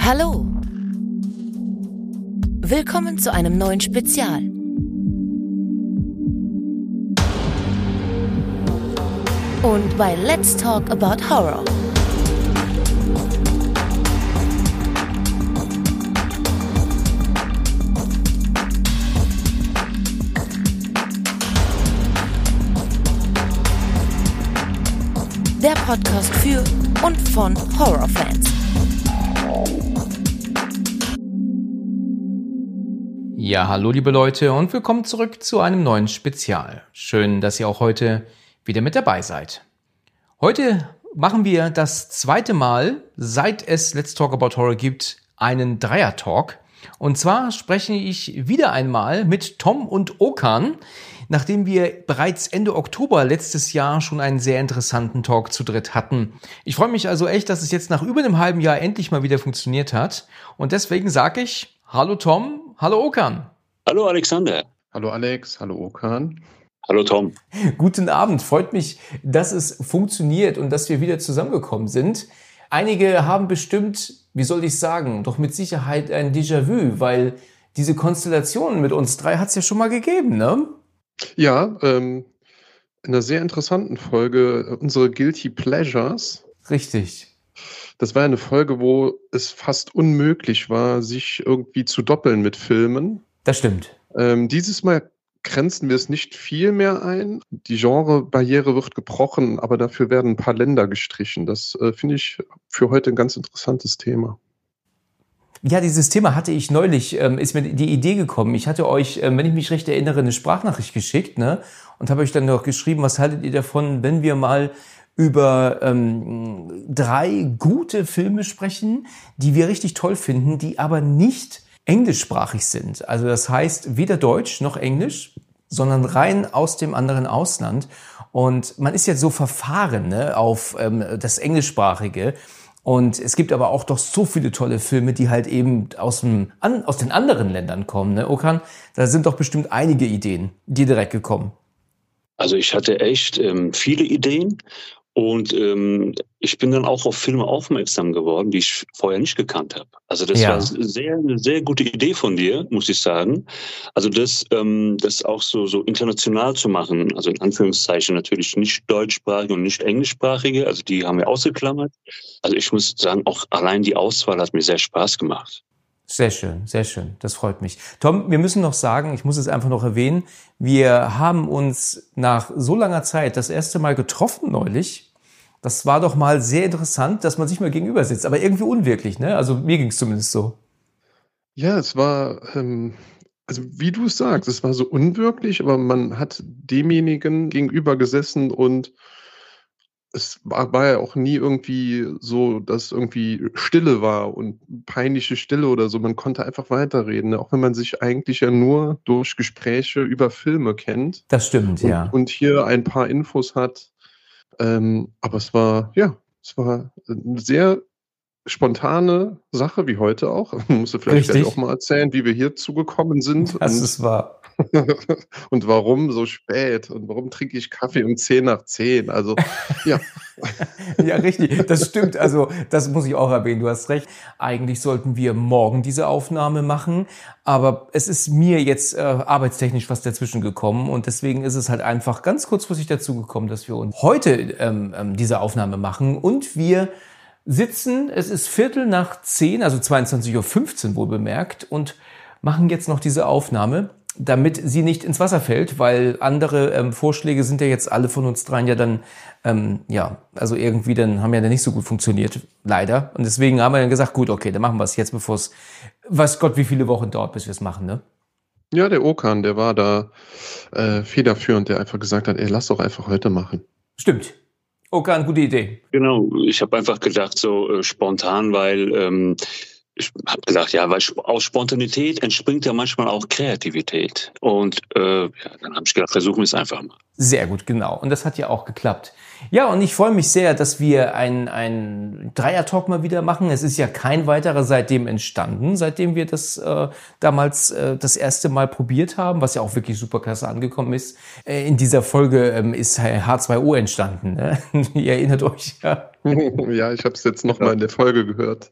Hallo! Willkommen zu einem neuen Spezial. Und bei Let's Talk About Horror. Der Podcast für und von Horrorfans. Ja, hallo liebe Leute und willkommen zurück zu einem neuen Spezial. Schön, dass ihr auch heute wieder mit dabei seid. Heute machen wir das zweite Mal, seit es Let's Talk About Horror gibt, einen Dreier-Talk. Und zwar spreche ich wieder einmal mit Tom und Okan, nachdem wir bereits Ende Oktober letztes Jahr schon einen sehr interessanten Talk zu dritt hatten. Ich freue mich also echt, dass es jetzt nach über einem halben Jahr endlich mal wieder funktioniert hat. Und deswegen sage ich, hallo Tom, hallo Okan. Hallo Alexander. Hallo Alex, hallo Okan. Hallo Tom. Guten Abend, freut mich, dass es funktioniert und dass wir wieder zusammengekommen sind. Einige haben bestimmt, wie soll ich sagen, doch mit Sicherheit ein Déjà-vu, weil diese Konstellation mit uns drei hat es ja schon mal gegeben, ne? Ja, in einer sehr interessanten Folge, unsere Guilty Pleasures. Richtig. Das war eine Folge, wo es fast unmöglich war, sich irgendwie zu doppeln mit Filmen. Das stimmt. Dieses Mal grenzen wir es nicht viel mehr ein. Die Genrebarriere wird gebrochen, aber dafür werden ein paar Länder gestrichen. Das finde ich für heute ein ganz interessantes Thema. Ja, dieses Thema hatte ich neulich, ist mir die Idee gekommen. Ich hatte euch, wenn ich mich recht erinnere, eine Sprachnachricht geschickt, ne? Und habe euch dann noch geschrieben, was haltet ihr davon, wenn wir mal über 3 gute Filme sprechen, die wir richtig toll finden, die aber nicht englischsprachig sind. Also das heißt weder Deutsch noch Englisch, sondern rein aus dem anderen Ausland. Und man ist jetzt so verfahren, ne, auf das Englischsprachige. Und es gibt aber auch doch so viele tolle Filme, die halt eben aus den anderen Ländern kommen. Ne, Okan? Da sind doch bestimmt einige Ideen, die direkt gekommen. Also ich hatte echt viele Ideen und ich bin dann auch auf Filme aufmerksam geworden, die ich vorher nicht gekannt habe. Also das war eine sehr gute Idee von dir, muss ich sagen. Also das auch so international zu machen, also in Anführungszeichen natürlich nicht deutschsprachige und nicht englischsprachige, also die haben wir ausgeklammert. Also ich muss sagen, auch allein die Auswahl hat mir sehr Spaß gemacht. Sehr schön, das freut mich. Tom, wir müssen noch sagen, ich muss es einfach noch erwähnen, wir haben uns nach so langer Zeit das erste Mal getroffen neulich. Das war doch mal sehr interessant, dass man sich mal gegenüber sitzt, aber irgendwie unwirklich, ne? Also mir ging es zumindest so. Ja, es war, also wie du es sagst, es war so unwirklich, aber man hat demjenigen gegenüber gesessen und es war ja auch nie irgendwie so, dass irgendwie Stille war und peinliche Stille oder so. Man konnte einfach weiterreden, ne? Auch wenn man sich eigentlich ja nur durch Gespräche über Filme kennt. Das stimmt, ja. Und hier ein paar Infos hat. Aber es war eine sehr spontane Sache, wie heute auch. Man musste vielleicht gleich auch mal erzählen, wie wir hier zugekommen sind. Das ist wahr. Und warum so spät? Und warum trinke ich Kaffee um 10 nach 10? Also, ja. Ja, richtig. Das stimmt. Also, das muss ich auch erwähnen. Du hast recht. Eigentlich sollten wir morgen diese Aufnahme machen. Aber es ist mir jetzt arbeitstechnisch was dazwischen gekommen. Und deswegen ist es halt einfach ganz kurzfristig dazu gekommen, dass wir uns heute diese Aufnahme machen. Und wir sitzen, es ist 9:15, also 22:15 Uhr wohl bemerkt, und machen jetzt noch diese Aufnahme, damit sie nicht ins Wasser fällt, weil andere Vorschläge sind ja jetzt alle von uns dreien ja dann, also irgendwie dann haben ja dann nicht so gut funktioniert, leider. Und deswegen haben wir dann gesagt, gut, okay, dann machen wir es jetzt, bevor es, weiß Gott, wie viele Wochen dauert, bis wir es machen, ne? Ja, der Okan, der war da federführend, der einfach gesagt hat, ey, lass doch einfach heute machen. Stimmt. Okan, gute Idee. Genau, ich habe einfach gedacht, so spontan, weil ich habe gedacht, ja, weil aus Spontanität entspringt ja manchmal auch Kreativität. Und dann habe ich gedacht, versuchen wir es einfach mal. Sehr gut, genau. Und das hat ja auch geklappt. Ja, und ich freue mich sehr, dass wir ein Dreier-Talk mal wieder machen. Es ist ja kein weiterer seitdem entstanden, seitdem wir das damals das erste Mal probiert haben, was ja auch wirklich super klasse angekommen ist. In dieser Folge ist H2O entstanden. Ne? Ihr erinnert euch ja. Ja, ich habe es jetzt nochmal in der Folge gehört.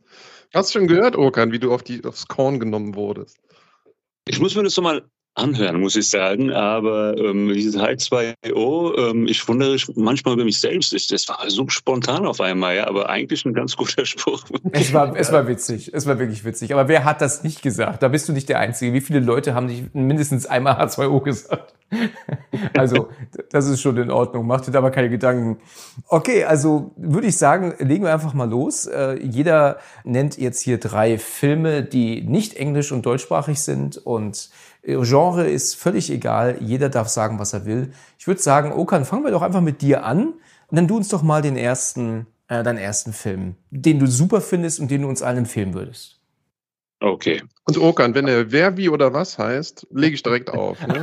Hast du schon gehört, Okan, wie du aufs Korn genommen wurdest? Ich muss mir das nochmal anhören, muss ich sagen, aber dieses H2O, ich wundere mich manchmal über mich selbst. Das war so spontan auf einmal, ja, aber eigentlich ein ganz guter Spruch. Es war witzig, es war wirklich witzig. Aber wer hat das nicht gesagt? Da bist du nicht der Einzige. Wie viele Leute haben nicht mindestens einmal H2O gesagt? Also, das ist schon in Ordnung. Mach dir da aber keine Gedanken. Okay, also würde ich sagen, legen wir einfach mal los. Jeder nennt jetzt hier 3 Filme, die nicht englisch- und deutschsprachig sind, und Genre ist völlig egal. Jeder darf sagen, was er will. Ich würde sagen, Okan, fangen wir doch einfach mit dir an. Und dann du uns doch mal deinen ersten Film, den du super findest und den du uns allen empfehlen würdest. Okay. Und Okan, wenn er wer, wie oder was heißt, lege ich direkt auf. Ne?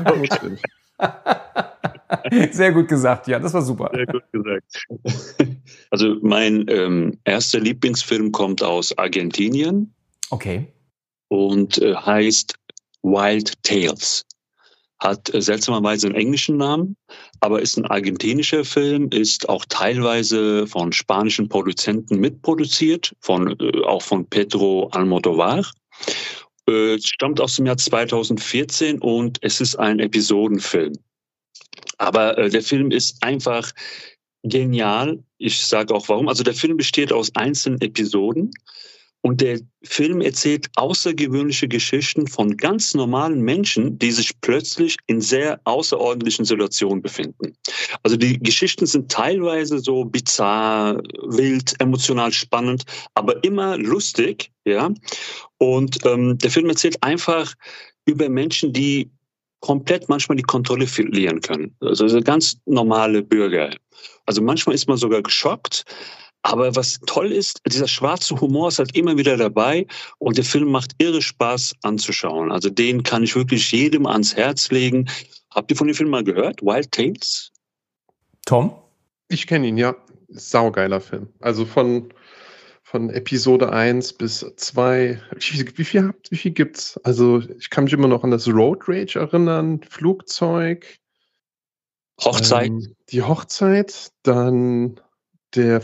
Sehr gut gesagt, ja, das war super. Sehr gut gesagt. Also mein erster Lieblingsfilm kommt aus Argentinien. Okay. Und heißt Wild Tales. Hat seltsamerweise einen englischen Namen, aber ist ein argentinischer Film, ist auch teilweise von spanischen Produzenten mitproduziert, auch von Pedro Almodóvar. Stammt aus dem Jahr 2014 und es ist ein Episodenfilm. Aber der Film ist einfach genial. Ich sage auch warum. Also der Film besteht aus einzelnen Episoden. Und der Film erzählt außergewöhnliche Geschichten von ganz normalen Menschen, die sich plötzlich in sehr außerordentlichen Situationen befinden. Also die Geschichten sind teilweise so bizarr, wild, emotional spannend, aber immer lustig, ja. Und der Film erzählt einfach über Menschen, die komplett manchmal die Kontrolle verlieren können. Also ganz normale Bürger. Also manchmal ist man sogar geschockt. Aber was toll ist, dieser schwarze Humor ist halt immer wieder dabei und der Film macht irre Spaß anzuschauen. Also den kann ich wirklich jedem ans Herz legen. Habt ihr von dem Film mal gehört? Wild Tales? Tom? Ich kenne ihn, ja. Saugeiler Film. Also von Episode 1 bis 2. Wie viel gibt's? Also ich kann mich immer noch an das Road Rage erinnern. Flugzeug. Hochzeit. Die Hochzeit. Dann der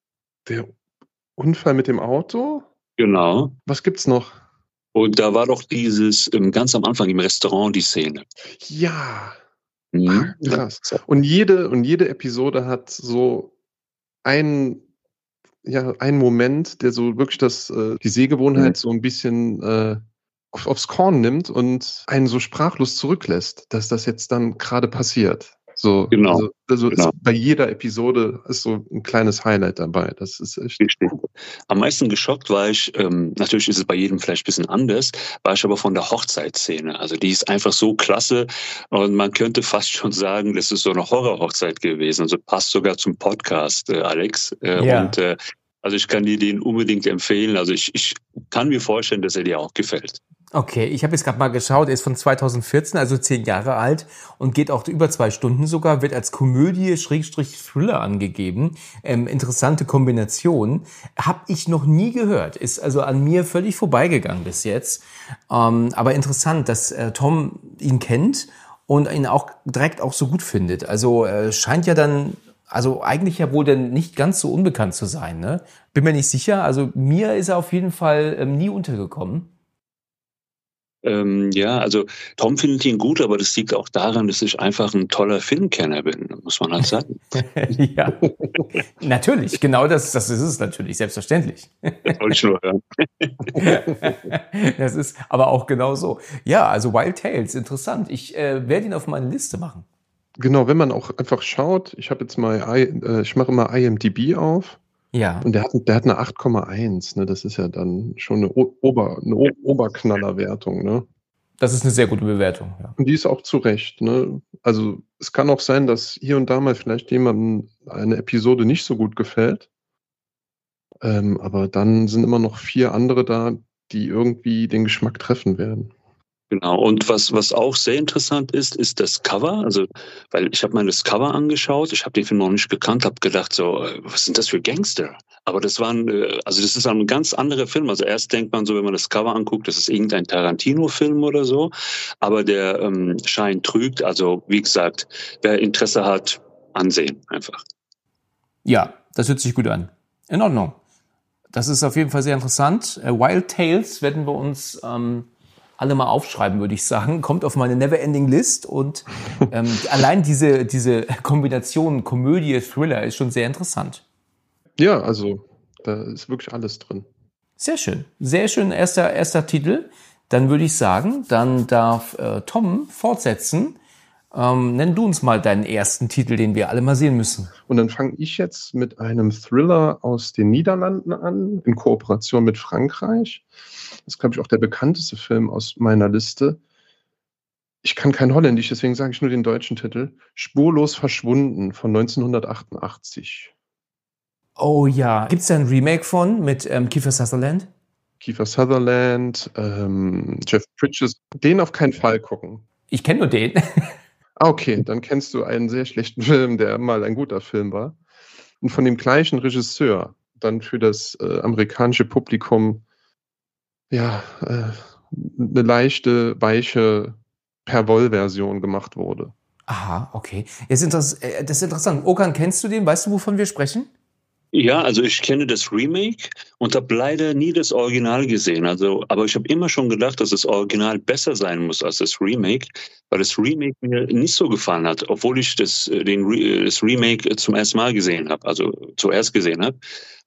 Unfall mit dem Auto? Genau. Was gibt's noch? Und da war doch dieses, ganz am Anfang im Restaurant die Szene. Ja. Krass. Und jede Episode hat so einen Moment, der so wirklich die Sehgewohnheit so ein bisschen aufs Korn nimmt und einen so sprachlos zurücklässt, dass das jetzt dann gerade passiert. So, genau. Also genau. Bei jeder Episode ist so ein kleines Highlight dabei. Das ist echt richtig. Am meisten geschockt war ich, natürlich ist es bei jedem vielleicht ein bisschen anders, war ich aber von der Hochzeitsszene. Also die ist einfach so klasse und man könnte fast schon sagen, das ist so eine Horrorhochzeit gewesen. Also passt sogar zum Podcast, Alex. Ja. Und also ich kann dir den unbedingt empfehlen. Also ich kann mir vorstellen, dass er dir auch gefällt. Okay, ich habe jetzt gerade mal geschaut, er ist von 2014, also 10 Jahre alt und geht auch über 2 Stunden sogar, wird als Komödie /Thriller angegeben. Interessante Kombination. Habe ich noch nie gehört, ist also an mir völlig vorbeigegangen bis jetzt. Aber interessant, dass Tom ihn kennt und ihn auch direkt auch so gut findet. Also scheint ja dann, also eigentlich ja wohl dann nicht ganz so unbekannt zu sein, ne? Bin mir nicht sicher, also mir ist er auf jeden Fall nie untergekommen. Ja, also Tom findet ihn gut, aber das liegt auch daran, dass ich einfach ein toller Filmkenner bin, muss man halt sagen. Ja, natürlich, genau das ist es natürlich, selbstverständlich. Das wollte ich nur hören. Das ist aber auch genau so. Ja, also Wild Tales, interessant. Ich werde ihn auf meine Liste machen. Genau, wenn man auch einfach schaut, ich habe jetzt mal, ich mache immer IMDb auf. Ja. Und der hat eine 8,1, ne? Das ist ja dann schon eine Oberknallerwertung, ne? Das ist eine sehr gute Bewertung, ja. Und die ist auch zu Recht, ne? Also es kann auch sein, dass hier und da mal vielleicht jemandem eine Episode nicht so gut gefällt. Aber dann sind immer noch 4 andere da, die irgendwie den Geschmack treffen werden. Genau. Und was auch sehr interessant ist das Cover. Also, weil ich habe mir das Cover angeschaut, ich habe den Film noch nicht gekannt, habe gedacht so, was sind das für Gangster? Aber das ist ein ganz anderer Film. Also erst denkt man so, wenn man das Cover anguckt, das ist irgendein Tarantino-Film oder so. Aber der Schein trügt. Also wie gesagt, wer Interesse hat, ansehen einfach. Ja, das hört sich gut an. In Ordnung. Das ist auf jeden Fall sehr interessant. Wild Tales werden wir uns alle mal aufschreiben, würde ich sagen. Kommt auf meine Neverending List und allein diese Kombination Komödie, Thriller ist schon sehr interessant. Ja, also da ist wirklich alles drin. Sehr schön. Sehr schön, erster Titel. Dann würde ich sagen, dann darf Tom fortsetzen. Nenn du uns mal deinen ersten Titel, den wir alle mal sehen müssen. Und dann fange ich jetzt mit einem Thriller aus den Niederlanden an, in Kooperation mit Frankreich. Das ist, glaube ich, auch der bekannteste Film aus meiner Liste. Ich kann kein Holländisch, deswegen sage ich nur den deutschen Titel. Spurlos verschwunden von 1988. Oh ja. Gibt es da ein Remake von mit Kiefer Sutherland? Kiefer Sutherland, Jeff Bridges. Den auf keinen Fall gucken. Ich kenne nur den. Okay, dann kennst du einen sehr schlechten Film, der mal ein guter Film war. Und von dem gleichen Regisseur, dann für das amerikanische Publikum, ja, eine leichte, weiche Per-Woll-Version gemacht wurde. Aha, okay. Das ist interessant. Okan, kennst du den? Weißt du, wovon wir sprechen? Ja, also ich kenne das Remake und habe leider nie das Original gesehen. Aber ich habe immer schon gedacht, dass das Original besser sein muss als das Remake, weil das Remake mir nicht so gefallen hat, obwohl ich das Remake zum ersten Mal gesehen habe, also zuerst gesehen habe.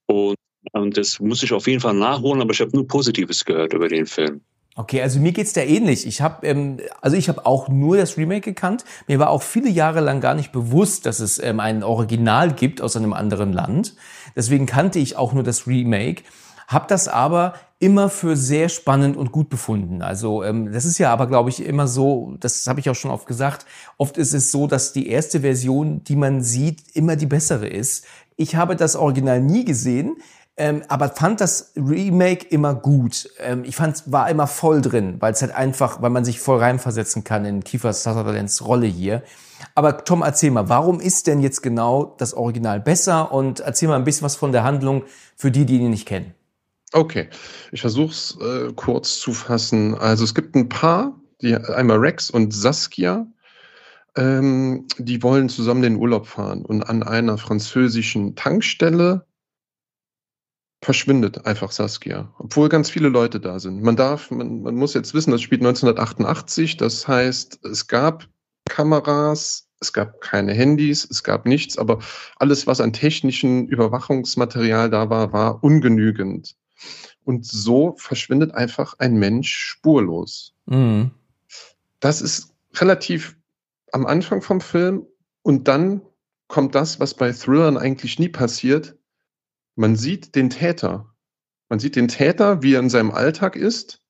Und das muss ich auf jeden Fall nachholen, aber ich habe nur Positives gehört über den Film. Okay, also mir geht's da ähnlich. Ich habe auch nur das Remake gekannt. Mir war auch viele Jahre lang gar nicht bewusst, dass es ein Original gibt aus einem anderen Land. Deswegen kannte ich auch nur das Remake. Hab das aber immer für sehr spannend und gut befunden. Also das ist ja aber, glaube ich, immer so, das habe ich auch schon oft gesagt, oft ist es so, dass die erste Version, die man sieht, immer die bessere ist. Ich habe das Original nie gesehen, aber fand das Remake immer gut. War immer voll drin, weil es halt einfach, weil man sich voll reinversetzen kann in Kiefer Sutherlands Rolle hier. Aber Tom, erzähl mal, warum ist denn jetzt genau das Original besser? Und erzähl mal ein bisschen was von der Handlung für die ihn nicht kennen. Okay, ich versuche es kurz zu fassen. Also es gibt ein Paar, einmal Rex und Saskia, die wollen zusammen den Urlaub fahren. Und an einer französischen Tankstelle verschwindet einfach Saskia, obwohl ganz viele Leute da sind. Man muss jetzt wissen, das spielt 1988, das heißt, es gab Kameras, es gab keine Handys, es gab nichts, aber alles, was an technischen Überwachungsmaterial da war, war ungenügend. Und so verschwindet einfach ein Mensch spurlos. Mhm. Das ist relativ am Anfang vom Film und dann kommt das, was bei Thrillern eigentlich nie passiert. Man sieht den Täter. Man sieht den Täter, wie er in seinem Alltag ist.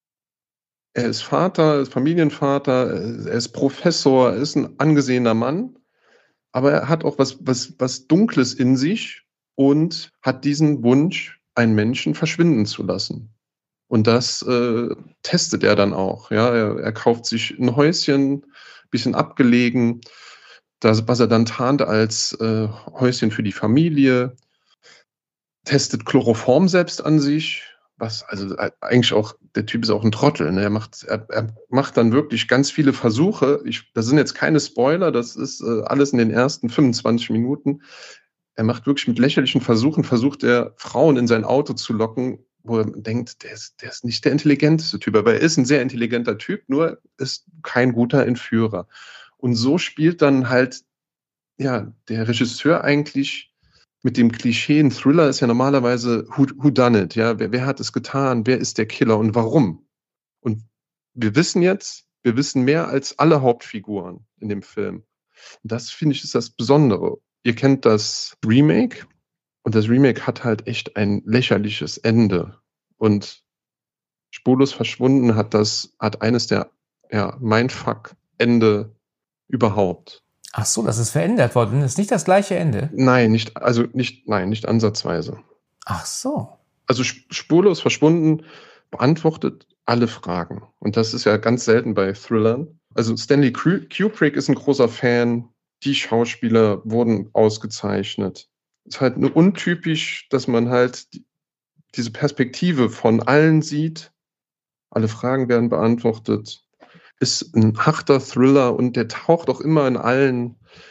Er ist Vater, ist Familienvater, er ist Professor, er ist ein angesehener Mann. Aber er hat auch was Dunkles in sich und hat diesen Wunsch, einen Menschen verschwinden zu lassen. Und das testet er dann auch. Ja? Er kauft sich ein Häuschen, bisschen abgelegen, was er dann tarnt als Häuschen für die Familie. Testet Chloroform selbst an sich, eigentlich auch, der Typ ist auch ein Trottel, ne? Er macht dann wirklich ganz viele Versuche, das sind jetzt keine Spoiler, das ist alles in den ersten 25 Minuten. Er macht wirklich mit lächerlichen Versuchen, versucht er Frauen in sein Auto zu locken, wo er denkt, der ist nicht der intelligenteste Typ, aber er ist ein sehr intelligenter Typ, nur ist kein guter Entführer. Und so spielt dann halt, ja, der Regisseur eigentlich mit dem Klischee, ein Thriller ist ja normalerweise who done it, ja, wer hat es getan, wer ist der Killer und warum? Und wir wissen mehr als alle Hauptfiguren in dem Film. Und das, finde ich, ist das Besondere. Ihr kennt das Remake und das Remake hat halt echt ein lächerliches Ende. Und Spurlos verschwunden hat eines der, ja, Mindfuck-Ende überhaupt. Ach so, das ist verändert worden. Das ist nicht das gleiche Ende? Nein, nicht ansatzweise. Ach so. Also Spurlos verschwunden beantwortet alle Fragen. Und das ist ja ganz selten bei Thrillern. Also Stanley Kubrick ist ein großer Fan. Die Schauspieler wurden ausgezeichnet. Es ist halt nur untypisch, dass man halt diese Perspektive von allen sieht. Alle Fragen werden beantwortet. Ist ein harter Thriller und der taucht auch immer in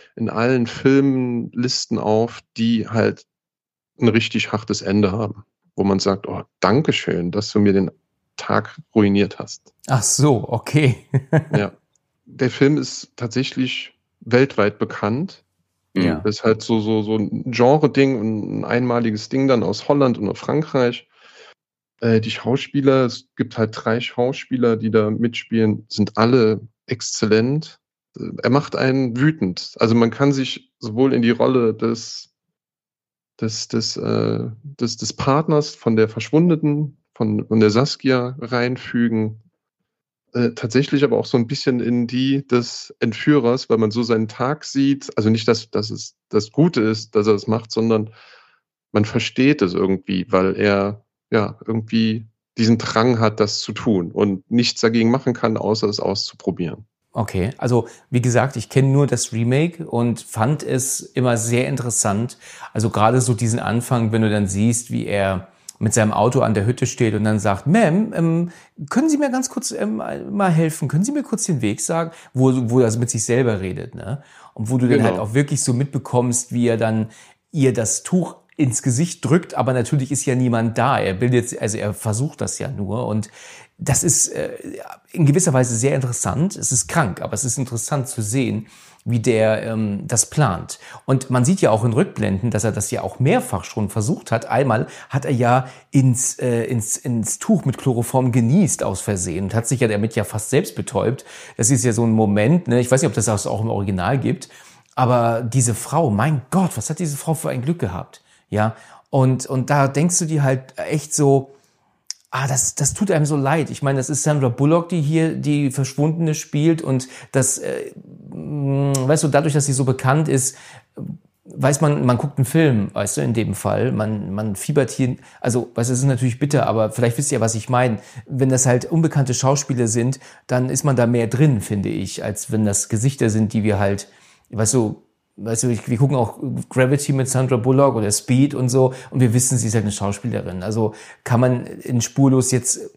allen Filmlisten auf, die halt ein richtig hartes Ende haben. wo man sagt, oh, Dankeschön, dass du mir den Tag ruiniert hast. Ach so, okay. Ja. Der Film ist tatsächlich weltweit bekannt. Ja. Das ist halt so ein Genre-Ding und ein einmaliges Ding dann aus Holland und aus Frankreich. Die Schauspieler, es gibt halt 3 Schauspieler, die da mitspielen, sind alle exzellent. Er macht einen wütend. Also man kann sich sowohl in die Rolle des Partners von der Verschwundenen, von der Saskia reinfügen, tatsächlich aber auch so ein bisschen in die des Entführers, weil man so seinen Tag sieht. Also nicht, dass es das Gute ist, dass er das macht, sondern man versteht es irgendwie, weil er ja irgendwie diesen Drang hat, das zu tun und nichts dagegen machen kann, außer es auszuprobieren. Okay, also wie gesagt, ich kenne nur das Remake und fand es immer sehr interessant. Also gerade so diesen Anfang, wenn du dann siehst, wie er mit seinem Auto an der Hütte steht und dann sagt, Ma'am, können Sie mir ganz kurz mal helfen? Können Sie mir kurz den Weg sagen? Wo er mit sich selber redet, ne? Und wo du dann halt auch wirklich so mitbekommst, wie er dann ihr das Tuch ins Gesicht drückt, aber natürlich ist ja niemand da. Er versucht das ja nur und das ist in gewisser Weise sehr interessant. Es ist krank, aber es ist interessant zu sehen, wie der das plant. Und man sieht ja auch in Rückblenden, dass er das ja auch mehrfach schon versucht hat. Einmal hat er ja ins Tuch mit Chloroform genießt aus Versehen und hat sich ja damit ja fast selbst betäubt. Das ist ja so ein Moment, ne? Ich weiß nicht, ob das auch im Original gibt, aber diese Frau, mein Gott, was hat diese Frau für ein Glück gehabt? Ja, und da denkst du dir halt echt so, das tut einem so leid. Ich meine, das ist Sandra Bullock, die hier die Verschwundene spielt und das, weißt du, dadurch, dass sie so bekannt ist, weiß man guckt einen Film, weißt du, in dem Fall. Man fiebert hier, also, weißt du, es ist natürlich bitter, aber vielleicht wisst ihr, was ich meine. Wenn das halt unbekannte Schauspieler sind, dann ist man da mehr drin, finde ich, als wenn das Gesichter sind, die wir halt, weißt du, wir gucken auch Gravity mit Sandra Bullock oder Speed und so und wir wissen, sie ist halt eine Schauspielerin. Also kann man in Spurlos jetzt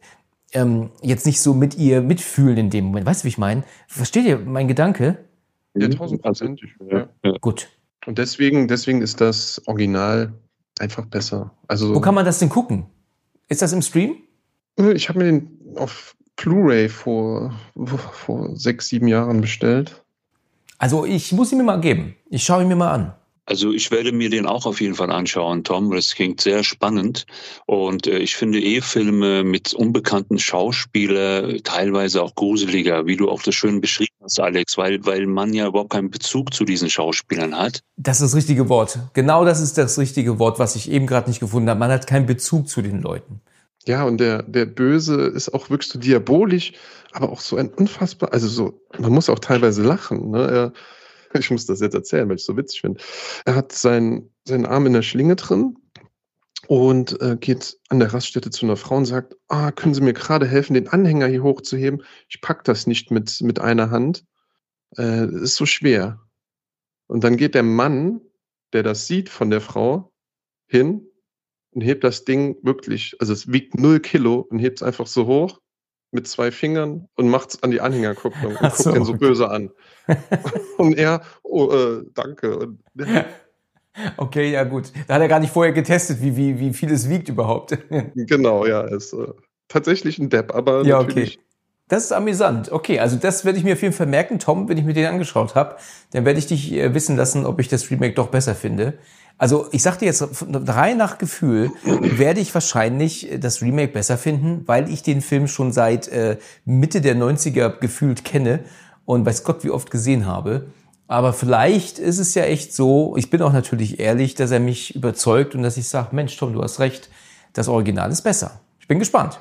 nicht so mit ihr mitfühlen in dem Moment. Weißt du, wie ich meine? Versteht ihr meinen Gedanke? Ja, 1000%. Ja. Gut. Und deswegen ist das Original einfach besser. Also, wo kann man das denn gucken? Ist das im Stream? Ich habe mir den auf Blu-ray vor 6, 7 Jahren bestellt. Also ich muss ihn mir mal geben. Ich schaue ihn mir mal an. Also ich werde mir den auch auf jeden Fall anschauen, Tom, weil es klingt sehr spannend. Und ich finde Filme mit unbekannten Schauspielern teilweise auch gruseliger, wie du auch das schön beschrieben hast, Alex, weil man ja überhaupt keinen Bezug zu diesen Schauspielern hat. Das ist das richtige Wort. Genau das ist das richtige Wort, was ich eben gerade nicht gefunden habe. Man hat keinen Bezug zu den Leuten. Ja, und der Böse ist auch wirklich so diabolisch, aber auch so ein unfassbar, also so, man muss auch teilweise lachen, ne? Ich muss das jetzt erzählen, weil ich es so witzig finde. Er hat seinen Arm in der Schlinge drin und geht an der Raststätte zu einer Frau und sagt, können Sie mir gerade helfen, den Anhänger hier hochzuheben? Ich pack das nicht mit einer Hand. Das ist so schwer. Und dann geht der Mann, der das sieht von der Frau, hin und hebt das Ding wirklich, also es wiegt 0 Kilo und hebt es einfach so hoch mit 2 Fingern und macht es an die Anhängerkupplung und guckt den so böse an. Und er, danke. Und, ja. Okay, ja gut. Da hat er gar nicht vorher getestet, wie viel es wiegt überhaupt. Genau, ja, ist tatsächlich ein Depp, aber ja, natürlich. Okay. Das ist amüsant. Okay, also das werde ich mir auf jeden Fall merken, Tom, wenn ich mir den angeschaut habe. Dann werde ich dich wissen lassen, ob ich das Remake doch besser finde. Also ich sag dir jetzt, rein nach Gefühl werde ich wahrscheinlich das Remake besser finden, weil ich den Film schon seit Mitte der 90er gefühlt kenne und weiß Gott wie oft gesehen habe. Aber vielleicht ist es ja echt so, ich bin auch natürlich ehrlich, dass er mich überzeugt und dass ich sage, Mensch Tom, du hast recht, das Original ist besser. Ich bin gespannt.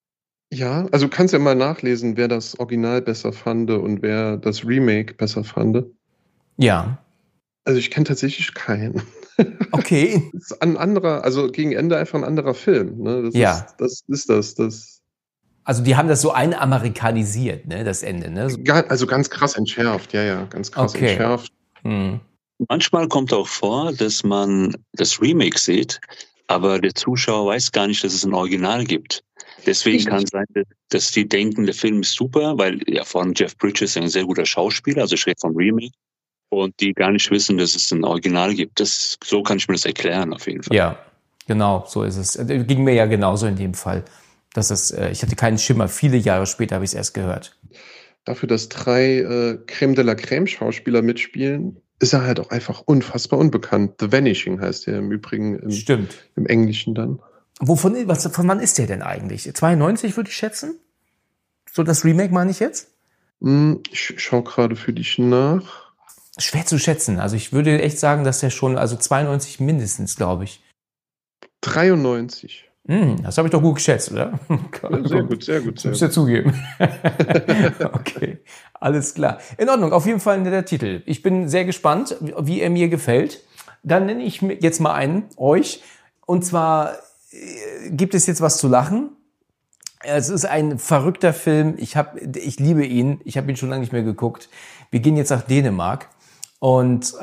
Ja, also du kannst ja mal nachlesen, wer das Original besser fand und wer das Remake besser fand. Ja. Also ich kenne tatsächlich keinen. Okay. Das ist ein anderer, also gegen Ende einfach ein anderer Film. Ne? Das ist das. Also die haben das so einamerikanisiert, ne, das Ende, ne? Also ganz krass entschärft, ja, ganz krass entschärft. Hm. Manchmal kommt auch vor, dass man das Remake sieht, aber der Zuschauer weiß gar nicht, dass es ein Original gibt. Deswegen kann es sein, dass die denken, der Film ist super, weil ja von Jeff Bridges ein sehr guter Schauspieler, also ich rede vom Remake, und die gar nicht wissen, dass es ein Original gibt. So kann ich mir das erklären, auf jeden Fall. Ja, Genau, so ist es. Ging mir ja genauso in dem Fall. Ich hatte keinen Schimmer. Viele Jahre später habe ich es erst gehört. Dafür, dass 3 Crème de la Crème Schauspieler mitspielen, ist er halt auch einfach unfassbar unbekannt. The Vanishing heißt er im Übrigen Stimmt. Im Englischen dann. Von wann ist der denn eigentlich? 92 würde ich schätzen? So das Remake meine ich jetzt? Ich schaue gerade für dich nach. Schwer zu schätzen. Also ich würde echt sagen, dass der schon, 92 mindestens, glaube ich. 93. Das habe ich doch gut geschätzt, oder? Ja, sehr gut, sehr gut. Das muss ich ja zugeben. Okay, alles klar. In Ordnung, auf jeden Fall ein netter Titel. Ich bin sehr gespannt, wie er mir gefällt. Dann nenne ich jetzt mal einen, euch. Und zwar gibt es jetzt was zu lachen. Es ist ein verrückter Film. Ich liebe ihn. Ich habe ihn schon lange nicht mehr geguckt. Wir gehen jetzt nach Dänemark und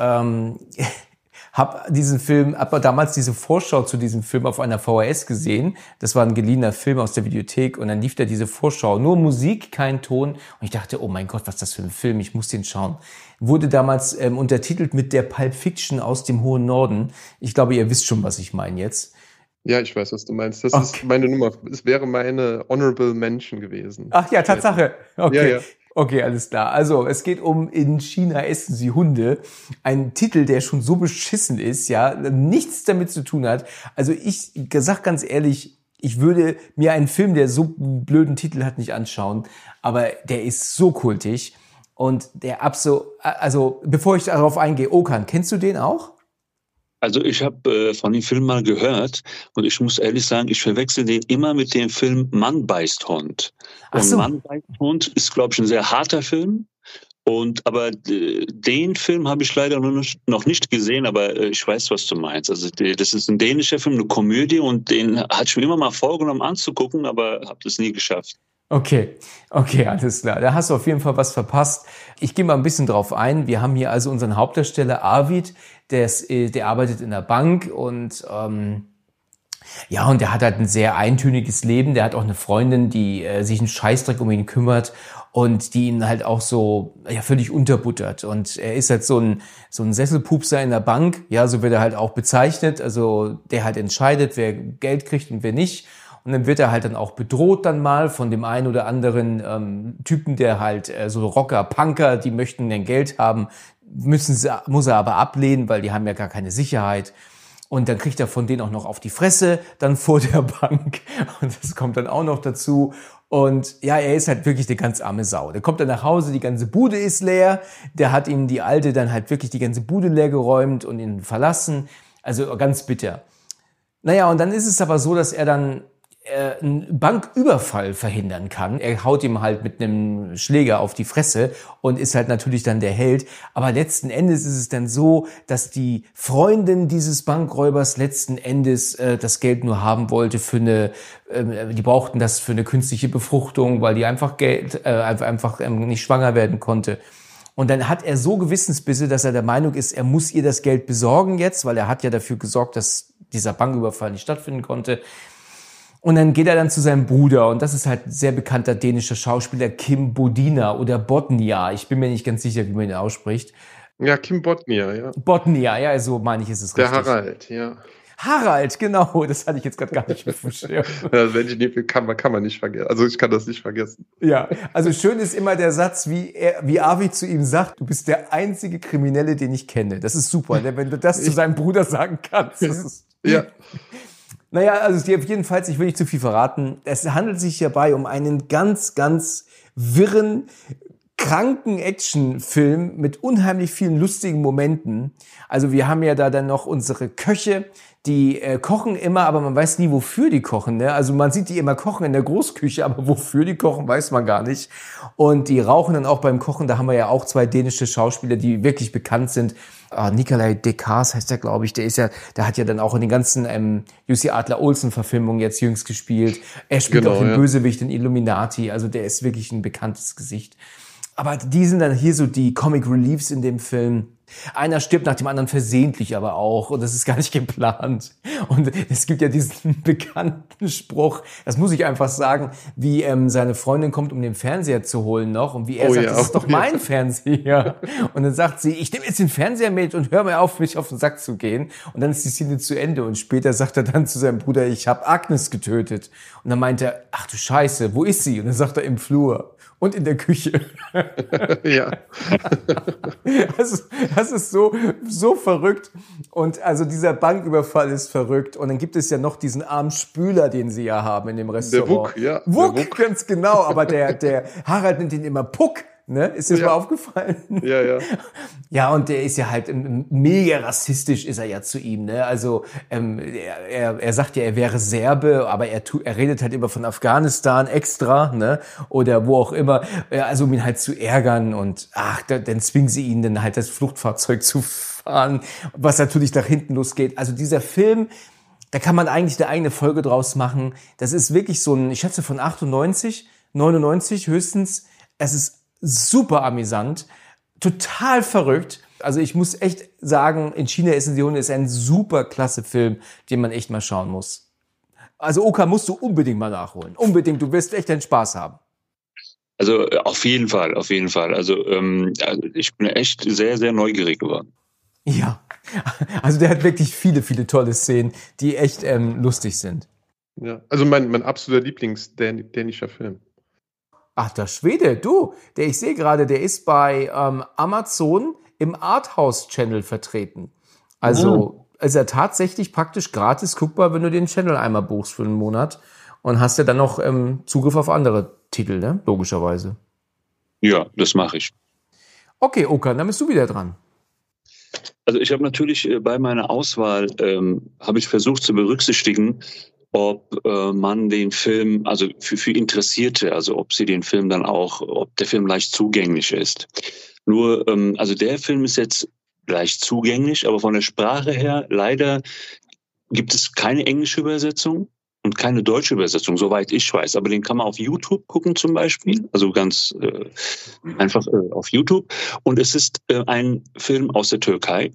habe diesen Film, aber damals diese Vorschau zu diesem Film auf einer VHS gesehen. Das war ein geliehener Film aus der Videothek und dann lief da diese Vorschau. Nur Musik, kein Ton. Und ich dachte, oh mein Gott, was ist das für ein Film? Ich muss den schauen. Wurde damals untertitelt mit der Pulp Fiction aus dem hohen Norden. Ich glaube, ihr wisst schon, was ich meine jetzt. Ja, ich weiß, was du meinst. Das ist meine Nummer. Es wäre meine Honorable Mention gewesen. Ach ja, Tatsache. Okay. Ja. Okay, alles klar. Also, es geht um In China essen sie Hunde. Ein Titel, der schon so beschissen ist, ja, nichts damit zu tun hat. Also, ich sag ganz ehrlich, ich würde mir einen Film, der so einen blöden Titel hat, nicht anschauen. Aber der ist so kultig. Und bevor ich darauf eingehe, Okan, kennst du den auch? Also ich habe von dem Film mal gehört und ich muss ehrlich sagen, ich verwechsel den immer mit dem Film Mann beißt Hund. Ach so. Und Mann beißt Hund ist, glaube ich, ein sehr harter Film. Aber den Film habe ich leider noch nicht gesehen, aber ich weiß, was du meinst. Also das ist ein dänischer Film, eine Komödie und den hatte ich mir immer mal vorgenommen anzugucken, aber habe das nie geschafft. Okay, alles klar. Da hast du auf jeden Fall was verpasst. Ich gehe mal ein bisschen drauf ein. Wir haben hier also unseren Hauptdarsteller Arvid, der arbeitet in der Bank und und der hat halt ein sehr eintöniges Leben. Der hat auch eine Freundin, die sich einen Scheißdreck um ihn kümmert und die ihn halt auch so völlig unterbuttert. Und er ist halt so ein Sesselpupser in der Bank, ja, so wird er halt auch bezeichnet. Also der halt entscheidet, wer Geld kriegt und wer nicht. Und dann wird er halt dann auch bedroht dann mal von dem einen oder anderen Typen, der halt so Rocker, Punker, die möchten dann Geld haben, muss er aber ablehnen, weil die haben ja gar keine Sicherheit. Und dann kriegt er von denen auch noch auf die Fresse, dann vor der Bank. Und das kommt dann auch noch dazu. Und ja, er ist halt wirklich eine ganz arme Sau. Der kommt dann nach Hause, die ganze Bude ist leer. Der hat ihm die Alte dann halt wirklich die ganze Bude leer geräumt und ihn verlassen. Also ganz bitter. Naja, und dann ist es aber so, dass er dann einen Banküberfall verhindern kann. Er haut ihm halt mit einem Schläger auf die Fresse und ist halt natürlich dann der Held. Aber letzten Endes ist es dann so, dass die Freundin dieses Bankräubers letzten Endes das Geld nur haben wollte die brauchten das für eine künstliche Befruchtung, weil die einfach nicht schwanger werden konnte. Und dann hat er so Gewissensbisse, dass er der Meinung ist, er muss ihr das Geld besorgen jetzt, weil er hat ja dafür gesorgt, dass dieser Banküberfall nicht stattfinden konnte. Und dann geht er dann zu seinem Bruder und das ist halt ein sehr bekannter dänischer Schauspieler, Kim Bodnia oder Bodnia. Ich bin mir nicht ganz sicher, wie man ihn ausspricht. Ja, Kim Bodnia, ja. Bodnia, ja, so meine ich, ist es richtig. Der Harald, ja. Harald, genau, das hatte ich jetzt gerade gar nicht mehr verstanden. Ja, wenn ich nicht, kann man nicht vergessen. Also ich kann das nicht vergessen. Ja, also schön ist immer der Satz, wie Arvid zu ihm sagt, du bist der einzige Kriminelle, den ich kenne. Das ist super, wenn du das zu seinem Bruder sagen kannst. Das ist ja. Naja, also jedenfalls, ich will nicht zu viel verraten. Es handelt sich hierbei um einen ganz, ganz wirren, kranken Actionfilm mit unheimlich vielen lustigen Momenten. Also wir haben ja da dann noch unsere Köche, die kochen immer, aber man weiß nie, wofür die kochen. Ne? Also man sieht die immer kochen in der Großküche, aber wofür die kochen, weiß man gar nicht. Und die rauchen dann auch beim Kochen. Da haben wir ja auch 2 dänische Schauspieler, die wirklich bekannt sind. Nikolaj Dekars heißt der, glaube ich. Der hat ja dann auch in den ganzen Jussi Adler-Olsen-Verfilmungen jetzt jüngst gespielt. Er spielt auch den Bösewicht in Illuminati. Also der ist wirklich ein bekanntes Gesicht. Aber die sind dann hier so die Comic Reliefs in dem Film. Einer stirbt nach dem anderen versehentlich aber auch und das ist gar nicht geplant. Und es gibt ja diesen bekannten Spruch, das muss ich einfach sagen, wie seine Freundin kommt, um den Fernseher zu holen noch und wie er sagt, das ist doch mein Fernseher. Und dann sagt sie, ich nehme jetzt den Fernseher mit und hör mal auf, mich auf den Sack zu gehen. Und dann ist die Szene zu Ende und später sagt er dann zu seinem Bruder, ich habe Agnes getötet. Und dann meint er, ach du Scheiße, wo ist sie? Und dann sagt er, im Flur. Und in der Küche. Ja. Das ist so verrückt. Und also dieser Banküberfall ist verrückt. Und dann gibt es ja noch diesen armen Spüler, den sie ja haben in dem Restaurant. Der Wuck, ja. Wuck, ganz genau. Aber der Harald nennt ihn immer Puck. Ne? Ist dir das mal aufgefallen? Ja, ja. Ja, und der ist ja halt mega rassistisch ist er ja zu ihm. Ne? Also er sagt ja, er wäre Serbe, aber er redet halt immer von Afghanistan extra, ne? Oder wo auch immer. Also um ihn halt zu ärgern und dann zwingen sie ihn dann halt das Fluchtfahrzeug zu fahren, was natürlich nach hinten losgeht. Also dieser Film, da kann man eigentlich eine eigene Folge draus machen. Das ist wirklich so ein, ich schätze von 98, 99 höchstens. Es ist super amüsant, total verrückt. Also ich muss echt sagen, in China Invasion ist ein super klasse Film, den man echt mal schauen muss. Also Oka musst du unbedingt mal nachholen. Unbedingt, du wirst echt einen Spaß haben. Also auf jeden Fall, auf jeden Fall. Also ich bin echt sehr, sehr neugierig geworden. Ja, also der hat wirklich viele, viele tolle Szenen, die echt lustig sind. Ja, also mein absoluter Lieblings-dänischer Film. Ach, der Schwede, ich sehe gerade, der ist bei Amazon im Arthouse-Channel vertreten. Also ist er tatsächlich praktisch gratis guckbar, wenn du den Channel einmal buchst für einen Monat und hast ja dann noch Zugriff auf andere Titel, ne? Logischerweise. Ja, das mache ich. Okay, Okan, dann bist du wieder dran. Also ich habe natürlich bei meiner Auswahl, habe ich versucht zu berücksichtigen, ob man den Film, also für Interessierte, also ob sie den Film dann auch, ob der Film leicht zugänglich ist. Nur, also der Film ist jetzt leicht zugänglich, aber von der Sprache her leider gibt es keine englische Übersetzung und keine deutsche Übersetzung, soweit ich weiß. Aber den kann man auf YouTube gucken zum Beispiel, also ganz einfach auf YouTube. Und es ist ein Film aus der Türkei.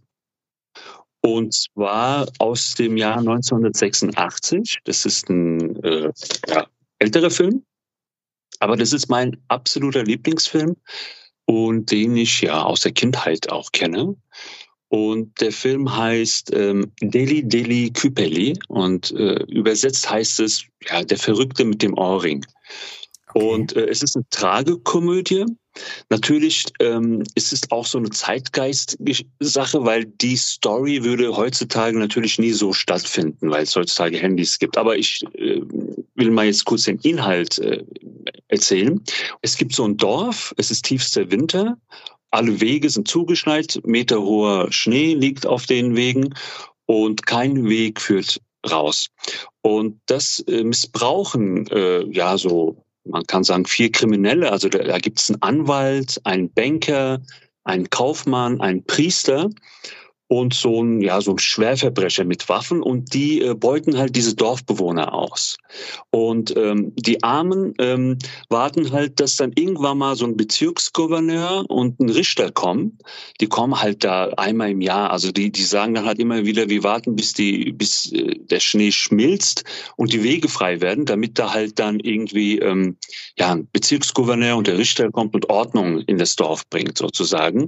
Und zwar aus dem Jahr 1986. Das ist ein älterer Film. Aber das ist mein absoluter Lieblingsfilm und den ich ja aus der Kindheit auch kenne. Und der Film heißt Deli Deli Küpeli und übersetzt heißt es der Verrückte mit dem Ohrring. Okay. Und es ist eine Tragikomödie. Natürlich ist es auch so eine Zeitgeist-Sache, weil die Story würde heutzutage natürlich nie so stattfinden, weil es heutzutage Handys gibt. Aber ich will mal jetzt kurz den Inhalt erzählen. Es gibt so ein Dorf, es ist tiefster Winter, alle Wege sind zugeschneit, meterhoher Schnee liegt auf den Wegen und kein Weg führt raus. Und das missbrauchen man kann sagen 4 Kriminelle, also da gibt es einen Anwalt, einen Banker, einen Kaufmann, einen Priester und so ein Schwerverbrecher mit Waffen und die beuten halt diese Dorfbewohner aus. Und die Armen warten halt, dass dann irgendwann mal so ein Bezirksgouverneur und ein Richter kommen. Die kommen halt da einmal im Jahr. Also die sagen dann halt immer wieder, wir warten, bis der Schnee schmilzt und die Wege frei werden, damit da halt dann irgendwie ein Bezirksgouverneur und der Richter kommt und Ordnung in das Dorf bringt sozusagen.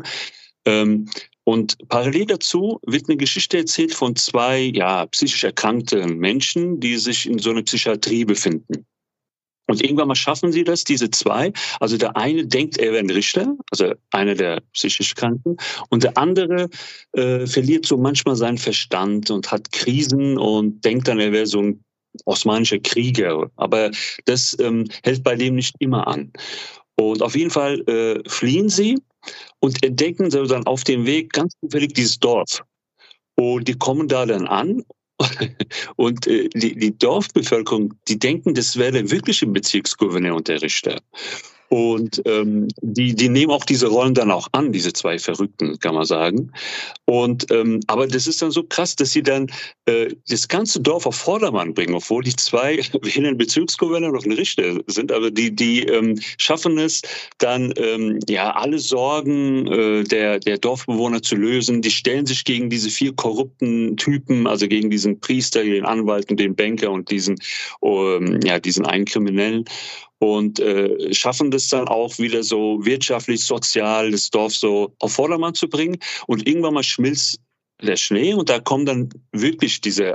Und parallel dazu wird eine Geschichte erzählt von 2 psychisch erkrankten Menschen, die sich in so einer Psychiatrie befinden. Und irgendwann mal schaffen sie das, diese 2. Also der eine denkt, er wäre ein Richter, also einer der psychisch Kranken. Und der andere verliert so manchmal seinen Verstand und hat Krisen und denkt dann, er wäre so ein osmanischer Krieger. Aber das hält bei dem nicht immer an. Und auf jeden Fall fliehen sie und entdecken so dann auf dem Weg ganz zufällig dieses Dorf. Und die kommen da dann an und die Dorfbevölkerung, die denken, das wäre der wirkliche Bezirksgouverneur und der Richter. Und die nehmen auch diese Rollen dann auch an, diese zwei Verrückten, kann man sagen. Und aber das ist dann so krass, dass sie dann das ganze Dorf auf Vordermann bringen, obwohl die zwei weder ein Bezirksgouverneur noch ein Richter sind, aber die schaffen es dann alle Sorgen der Dorfbewohner zu lösen. Die stellen sich gegen diese 4 korrupten Typen, also gegen diesen Priester, den Anwalt und den Banker und diesen einen Kriminellen. Und schaffen das dann auch wieder so wirtschaftlich, sozial das Dorf so auf Vordermann zu bringen. Und irgendwann mal schmilzt der Schnee und da kommen dann wirklich diese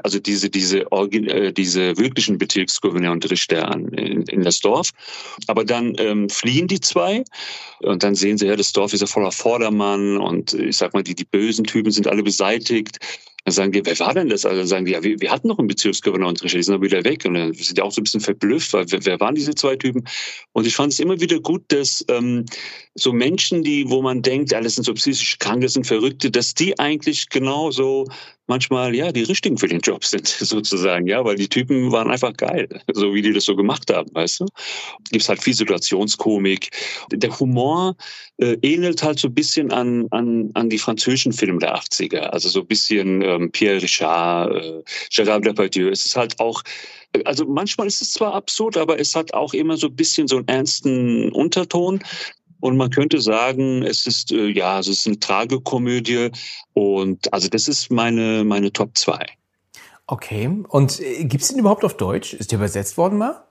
wirklichen Bezirksgouverneur und Richter in das Dorf. Aber dann fliehen die zwei und dann sehen sie, ja, das Dorf ist ja voller Vordermann und ich sag mal, die bösen Typen sind alle beseitigt. Dann sagen die, wer war denn das? Also dann sagen die, ja, wir hatten noch einen Bezirksgouverneur und Richter, die sind aber wieder weg. Und dann sind die auch so ein bisschen verblüfft, weil wer waren diese zwei Typen? Und ich fand es immer wieder gut, dass so Menschen, wo man denkt, das sind so psychisch Kranke, das sind Verrückte, dass die eigentlich genauso manchmal, ja, die Richtigen für den Job sind, sozusagen, ja, weil die Typen waren einfach geil, so wie die das so gemacht haben, weißt du? Gibt's halt viel Situationskomik. Der Humor ähnelt halt so ein bisschen an die französischen Filme der 80er, also so ein bisschen Pierre Richard, Gérard Depardieu. Es ist halt auch, also manchmal ist es zwar absurd, aber es hat auch immer so ein bisschen so einen ernsten Unterton. Und man könnte sagen, es ist eine Tragikomödie. Und also das ist meine Top 2. Okay. Und gibt's den überhaupt auf Deutsch? Ist der übersetzt worden mal?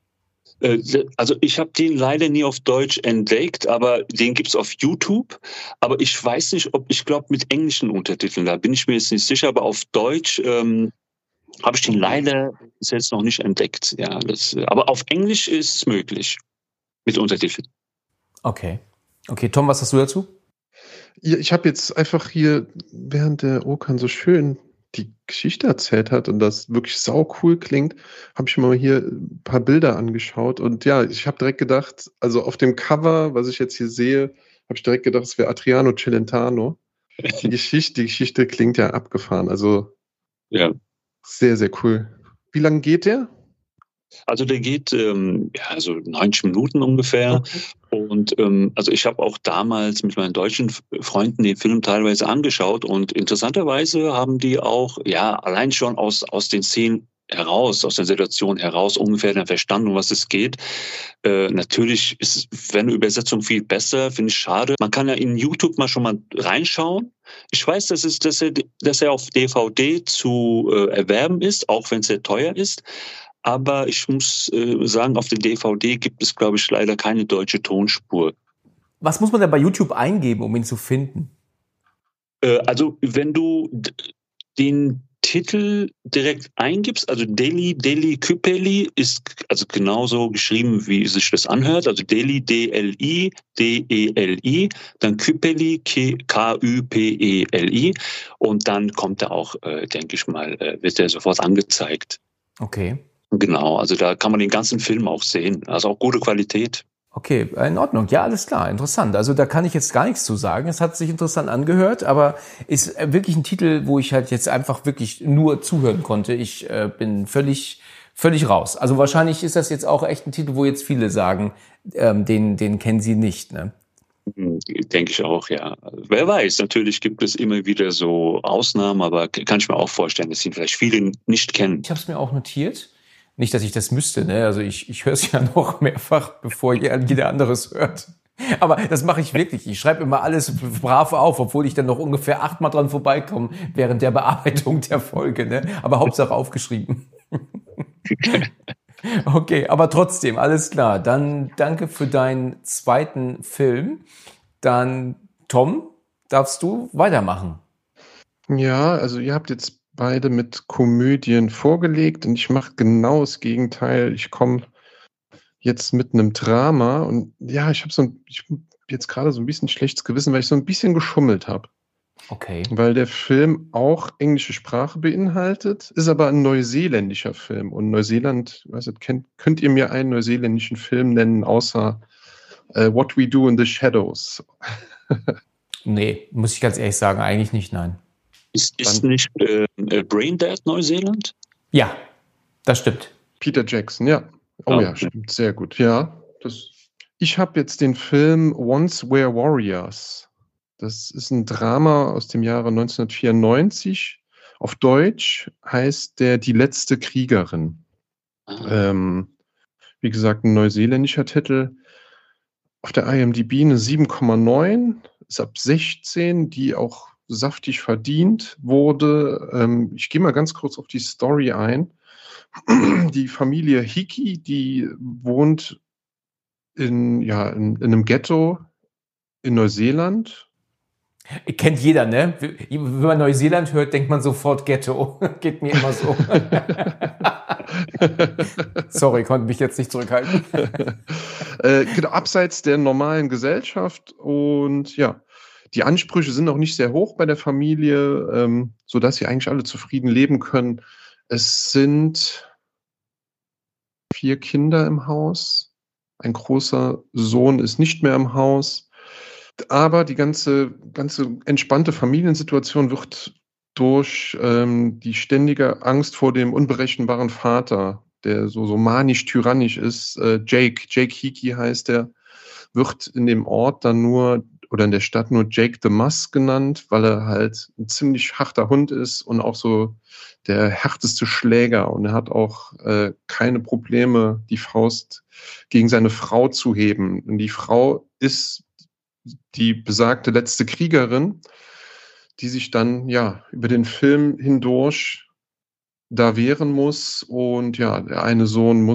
Also ich habe den leider nie auf Deutsch entdeckt, aber den gibt's auf YouTube. Aber ich weiß nicht, ich glaube mit englischen Untertiteln, da bin ich mir jetzt nicht sicher, aber auf Deutsch habe ich den leider bis jetzt noch nicht entdeckt. Ja, aber auf Englisch ist es möglich mit Untertiteln. Okay. Okay, Tom, was hast du dazu? Ja, ich habe jetzt einfach hier, während der Okan so schön die Geschichte erzählt hat und das wirklich sau cool klingt, habe ich mir mal hier ein paar Bilder angeschaut und ja, ich habe direkt gedacht, also auf dem Cover, was ich jetzt hier sehe, habe ich direkt gedacht, es wäre Adriano Celentano. Die Geschichte klingt ja abgefahren, also ja, sehr, sehr cool. Wie lange geht der? Also der geht so 90 Minuten ungefähr. Okay. Und also ich habe auch damals mit meinen deutschen Freunden den Film teilweise angeschaut und interessanterweise haben die auch allein schon aus den Szenen heraus, aus der Situation heraus ungefähr dann verstanden, um was es geht. Natürlich wäre eine Übersetzung viel besser, finde ich schade. Man kann ja in YouTube mal schon mal reinschauen. Ich weiß, dass er auf DVD zu erwerben ist, auch wenn es sehr teuer ist. Aber ich muss sagen, auf der DVD gibt es, glaube ich, leider keine deutsche Tonspur. Was muss man da bei YouTube eingeben, um ihn zu finden? Also wenn du den Titel direkt eingibst, also Deli Küpeli ist also genauso geschrieben, wie sich das anhört. Also Deli, D-L-I-D-E-L-I, dann Küpeli, K-Ü-P-E-L-I. Und dann kommt er auch, denke ich mal, wird er sofort angezeigt. Okay. Genau, also da kann man den ganzen Film auch sehen. Also auch gute Qualität. Okay, in Ordnung. Ja, alles klar, interessant. Also da kann ich jetzt gar nichts zu sagen. Es hat sich interessant angehört, aber ist wirklich ein Titel, wo ich halt jetzt einfach wirklich nur zuhören konnte. Ich bin völlig raus. Also wahrscheinlich ist das jetzt auch echt ein Titel, wo jetzt viele sagen, den kennen sie nicht, ne? Denke ich auch, ja. Wer weiß, natürlich gibt es immer wieder so Ausnahmen, aber kann ich mir auch vorstellen, dass ihn vielleicht viele nicht kennen. Ich habe es mir auch notiert. Nicht, dass ich das müsste, ne? Also ich höre es ja noch mehrfach, bevor jeder anderes hört. Aber das mache ich wirklich. Ich schreibe immer alles brav auf, obwohl ich dann noch ungefähr 8-mal dran vorbeikomme während der Bearbeitung der Folge, ne? Aber Hauptsache aufgeschrieben. Okay, aber trotzdem, alles klar. Dann danke für deinen zweiten Film. Dann, Tom, darfst du weitermachen. Ja, also ihr habt jetzt beide mit Komödien vorgelegt und ich mache genau das Gegenteil. Ich komme jetzt mit einem Drama und ja, ich habe jetzt gerade so ein bisschen schlechtes Gewissen, weil ich so ein bisschen geschummelt habe. Okay. Weil der Film auch englische Sprache beinhaltet, ist aber ein neuseeländischer Film. Und Neuseeland, könnt ihr mir einen neuseeländischen Film nennen, außer What We Do in the Shadows? Nee, muss ich ganz ehrlich sagen, eigentlich nicht, nein. Ist nicht Braindead Neuseeland? Ja, das stimmt. Peter Jackson, ja. Oh ja, stimmt, sehr gut. Ja, Ich habe jetzt den Film Once Were Warriors. Das ist ein Drama aus dem Jahre 1994. Auf Deutsch heißt der Die letzte Kriegerin. Wie gesagt, ein neuseeländischer Titel. Auf der IMDb eine 7,9, ist ab 16, die auch saftig verdient wurde. Ich gehe mal ganz kurz auf die Story ein. Die Familie Hickey, die wohnt in einem Ghetto in Neuseeland. Kennt jeder, ne? Wenn man Neuseeland hört, denkt man sofort Ghetto. Geht mir immer so. Sorry, konnte mich jetzt nicht zurückhalten. Genau, abseits der normalen Gesellschaft und ja, die Ansprüche sind auch nicht sehr hoch bei der Familie, sodass sie eigentlich alle zufrieden leben können. Es sind 4 Kinder im Haus. Ein großer Sohn ist nicht mehr im Haus. Aber die ganze entspannte Familiensituation wird durch die ständige Angst vor dem unberechenbaren Vater, der so manisch-tyrannisch ist, Jake Hickey heißt er, wird in dem Ort dann nur, oder in der Stadt nur Jake the Muss genannt, weil er halt ein ziemlich harter Hund ist und auch so der härteste Schläger. Und er hat auch keine Probleme, die Faust gegen seine Frau zu heben. Und die Frau ist die besagte letzte Kriegerin, die sich dann ja über den Film hindurch da wehren muss. Und ja, der eine Sohn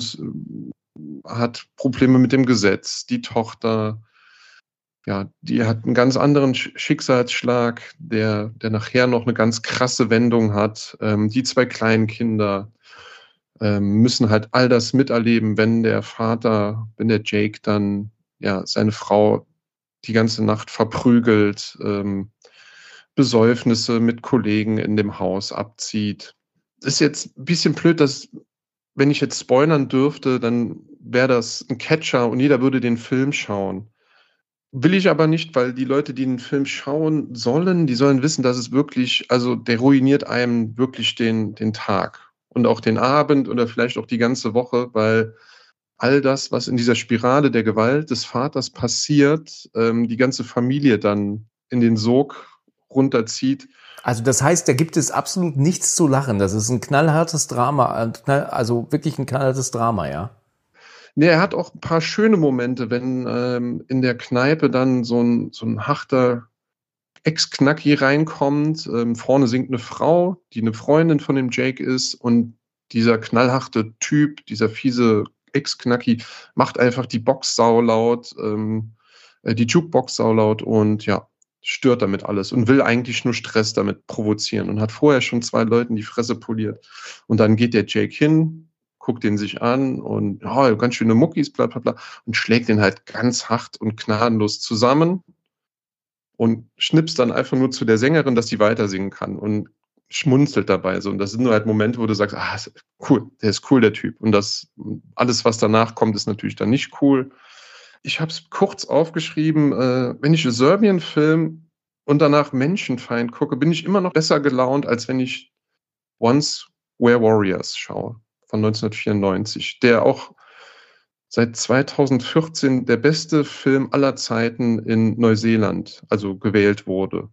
hat Probleme mit dem Gesetz. Die Tochter, ja, die hat einen ganz anderen Schicksalsschlag, der nachher noch eine ganz krasse Wendung hat. Die 2 kleinen Kinder müssen halt all das miterleben, wenn der Jake dann ja seine Frau die ganze Nacht verprügelt, Besäufnisse mit Kollegen in dem Haus abzieht. Ist jetzt ein bisschen blöd, dass, wenn ich jetzt spoilern dürfte, dann wäre das ein Catcher und jeder würde den Film schauen. Will ich aber nicht, weil die Leute, die den Film schauen sollen, die sollen wissen, dass es wirklich, also der ruiniert einem wirklich den Tag und auch den Abend oder vielleicht auch die ganze Woche, weil all das, was in dieser Spirale der Gewalt des Vaters passiert, die ganze Familie dann in den Sog runterzieht. Also das heißt, da gibt es absolut nichts zu lachen. Das ist ein knallhartes Drama, also wirklich ein knallhartes Drama, ja. Nee, er hat auch ein paar schöne Momente, wenn in der Kneipe dann so ein harter Ex-Knacki reinkommt. Vorne singt eine Frau, die eine Freundin von dem Jake ist, und dieser knallharte Typ, dieser fiese Ex-Knacki, macht einfach die Box saulaut, die Jukebox saulaut und ja, stört damit alles und will eigentlich nur Stress damit provozieren und hat vorher schon 2 Leuten die Fresse poliert. Und dann geht der Jake hin, guckt den sich an und ganz schöne Muckis, bla bla bla, und schlägt den halt ganz hart und gnadenlos zusammen und schnipst dann einfach nur zu der Sängerin, dass die weiter singen kann und schmunzelt dabei so. Und das sind nur halt Momente, wo du sagst, cool, der ist cool, der Typ. Und das alles, was danach kommt, ist natürlich dann nicht cool. Ich habe es kurz aufgeschrieben, wenn ich Serbien-Film und danach Menschenfeind gucke, bin ich immer noch besser gelaunt, als wenn ich Once Were Warriors schaue, von 1994, der auch seit 2014 der beste Film aller Zeiten in Neuseeland, also gewählt wurde.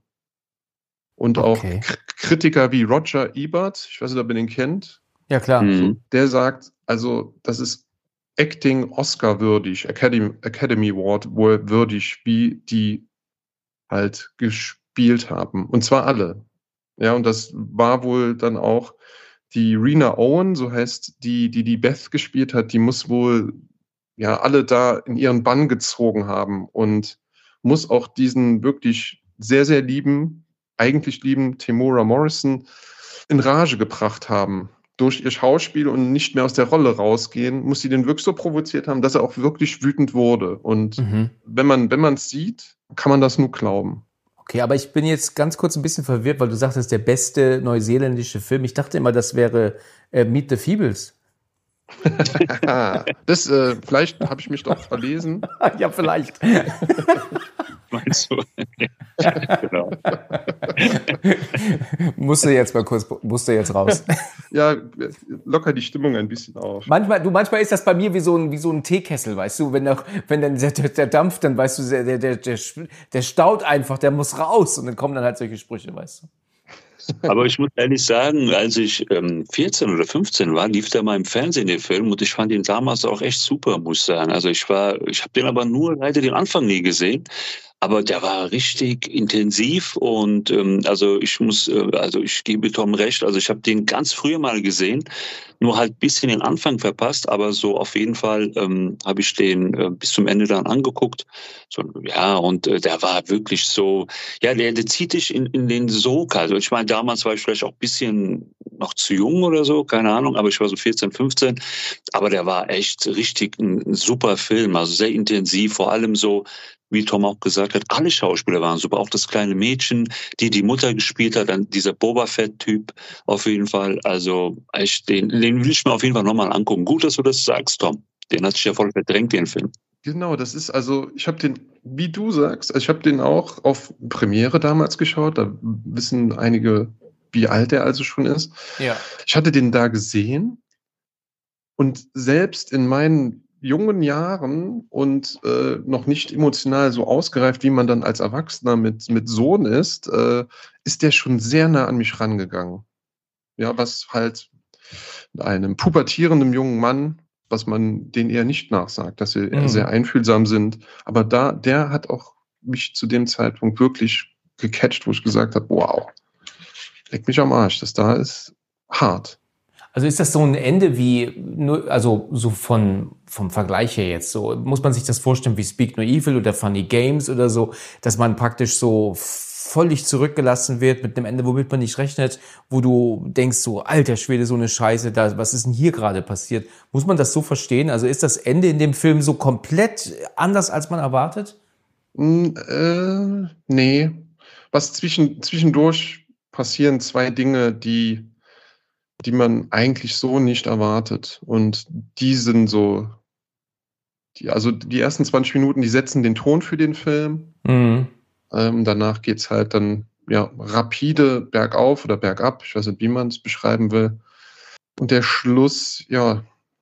Und auch Kritiker wie Roger Ebert, ich weiß nicht, ob ihr den kennt. Ja, klar. Der sagt, also das ist Acting Oscar würdig, Academy Award würdig, wie die halt gespielt haben. Und zwar alle. Ja, und das war wohl dann auch die Rena Owen, so heißt die Beth gespielt hat, die muss wohl ja alle da in ihren Bann gezogen haben und muss auch diesen wirklich sehr, sehr eigentlich lieben Temuera Morrison in Rage gebracht haben. Durch ihr Schauspiel und nicht mehr aus der Rolle rausgehen, muss sie den wirklich so provoziert haben, dass er auch wirklich wütend wurde. Und wenn man es sieht, kann man das nur glauben. Okay, aber ich bin jetzt ganz kurz ein bisschen verwirrt, weil du sagtest, der beste neuseeländische Film. Ich dachte immer, das wäre Meet the Feebles. Das, vielleicht habe ich mich doch verlesen. Ja, vielleicht. Meinst du? Genau. Musste jetzt raus. Ja, locker die Stimmung ein bisschen auf. Manchmal ist das bei mir wie so ein Teekessel, weißt du, wenn dann der Dampf, dann weißt du, der staut einfach, der muss raus und dann kommen dann halt solche Sprüche, weißt du. Aber ich muss ehrlich sagen, als ich 14 oder 15 war, lief der mal im Fernsehen, der Film, und ich fand ihn damals auch echt super, muss ich sagen. Also ich habe den aber nur leider den Anfang nie gesehen. Aber der war richtig intensiv und ich gebe Tom recht, also ich habe den ganz früher mal gesehen, nur halt ein bisschen den Anfang verpasst, aber so auf jeden Fall habe ich den bis zum Ende dann angeguckt. So, ja, und der war wirklich so, ja, der zieht dich in den Sog. Also ich meine, damals war ich vielleicht auch ein bisschen noch zu jung oder so, keine Ahnung, aber ich war so 14, 15, aber der war echt richtig ein super Film, also sehr intensiv, vor allem so, wie Tom auch gesagt hat, alle Schauspieler waren super, auch das kleine Mädchen, die Mutter gespielt hat, dann dieser Boba Fett-Typ auf jeden Fall, also echt, den will ich mir auf jeden Fall nochmal angucken. Gut, dass du das sagst, Tom, den hat sich ja voll verdrängt, den Film. Genau, das ist also, ich habe den, wie du sagst, ich habe den auch auf Premiere damals geschaut, da wissen einige, wie alt er also schon ist. Ja. Ich hatte den da gesehen und selbst in meinen jungen Jahren und noch nicht emotional so ausgereift, wie man dann als Erwachsener mit Sohn ist der schon sehr nah an mich rangegangen. Ja, was halt einem pubertierenden jungen Mann, was man denen eher nicht nachsagt, dass sie sehr einfühlsam sind. Aber der hat auch mich zu dem Zeitpunkt wirklich gecatcht, wo ich gesagt habe, wow, leck mich am Arsch, das da ist hart. Also ist das so ein Ende wie, also so vom Vergleich her jetzt, so muss man sich das vorstellen wie Speak No Evil oder Funny Games oder so, dass man praktisch so völlig zurückgelassen wird mit einem Ende, womit man nicht rechnet, wo du denkst so, alter Schwede, so eine Scheiße, was ist denn hier gerade passiert? Muss man das so verstehen? Also ist das Ende in dem Film so komplett anders, als man erwartet? Nee. Was zwischendurch passieren zwei Dinge, die man eigentlich so nicht erwartet. Und die sind so, also die ersten 20 Minuten, die setzen den Ton für den Film. Mhm. Danach geht's halt dann ja rapide bergauf oder bergab. Ich weiß nicht, wie man es beschreiben will. Und der Schluss, ja,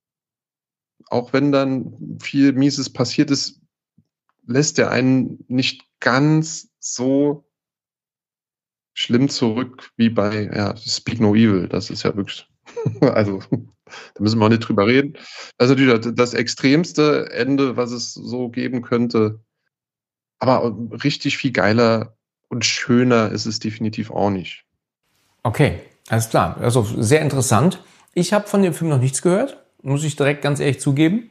auch wenn dann viel Mieses passiert ist, lässt er einen nicht ganz so schlimm zurück wie bei Speak No Evil. Das ist ja wirklich, also da müssen wir auch nicht drüber reden. Also natürlich das extremste Ende, was es so geben könnte. Aber richtig viel geiler und schöner ist es definitiv auch nicht. Okay, alles klar. Also sehr interessant. Ich habe von dem Film noch nichts gehört, muss ich direkt ganz ehrlich zugeben.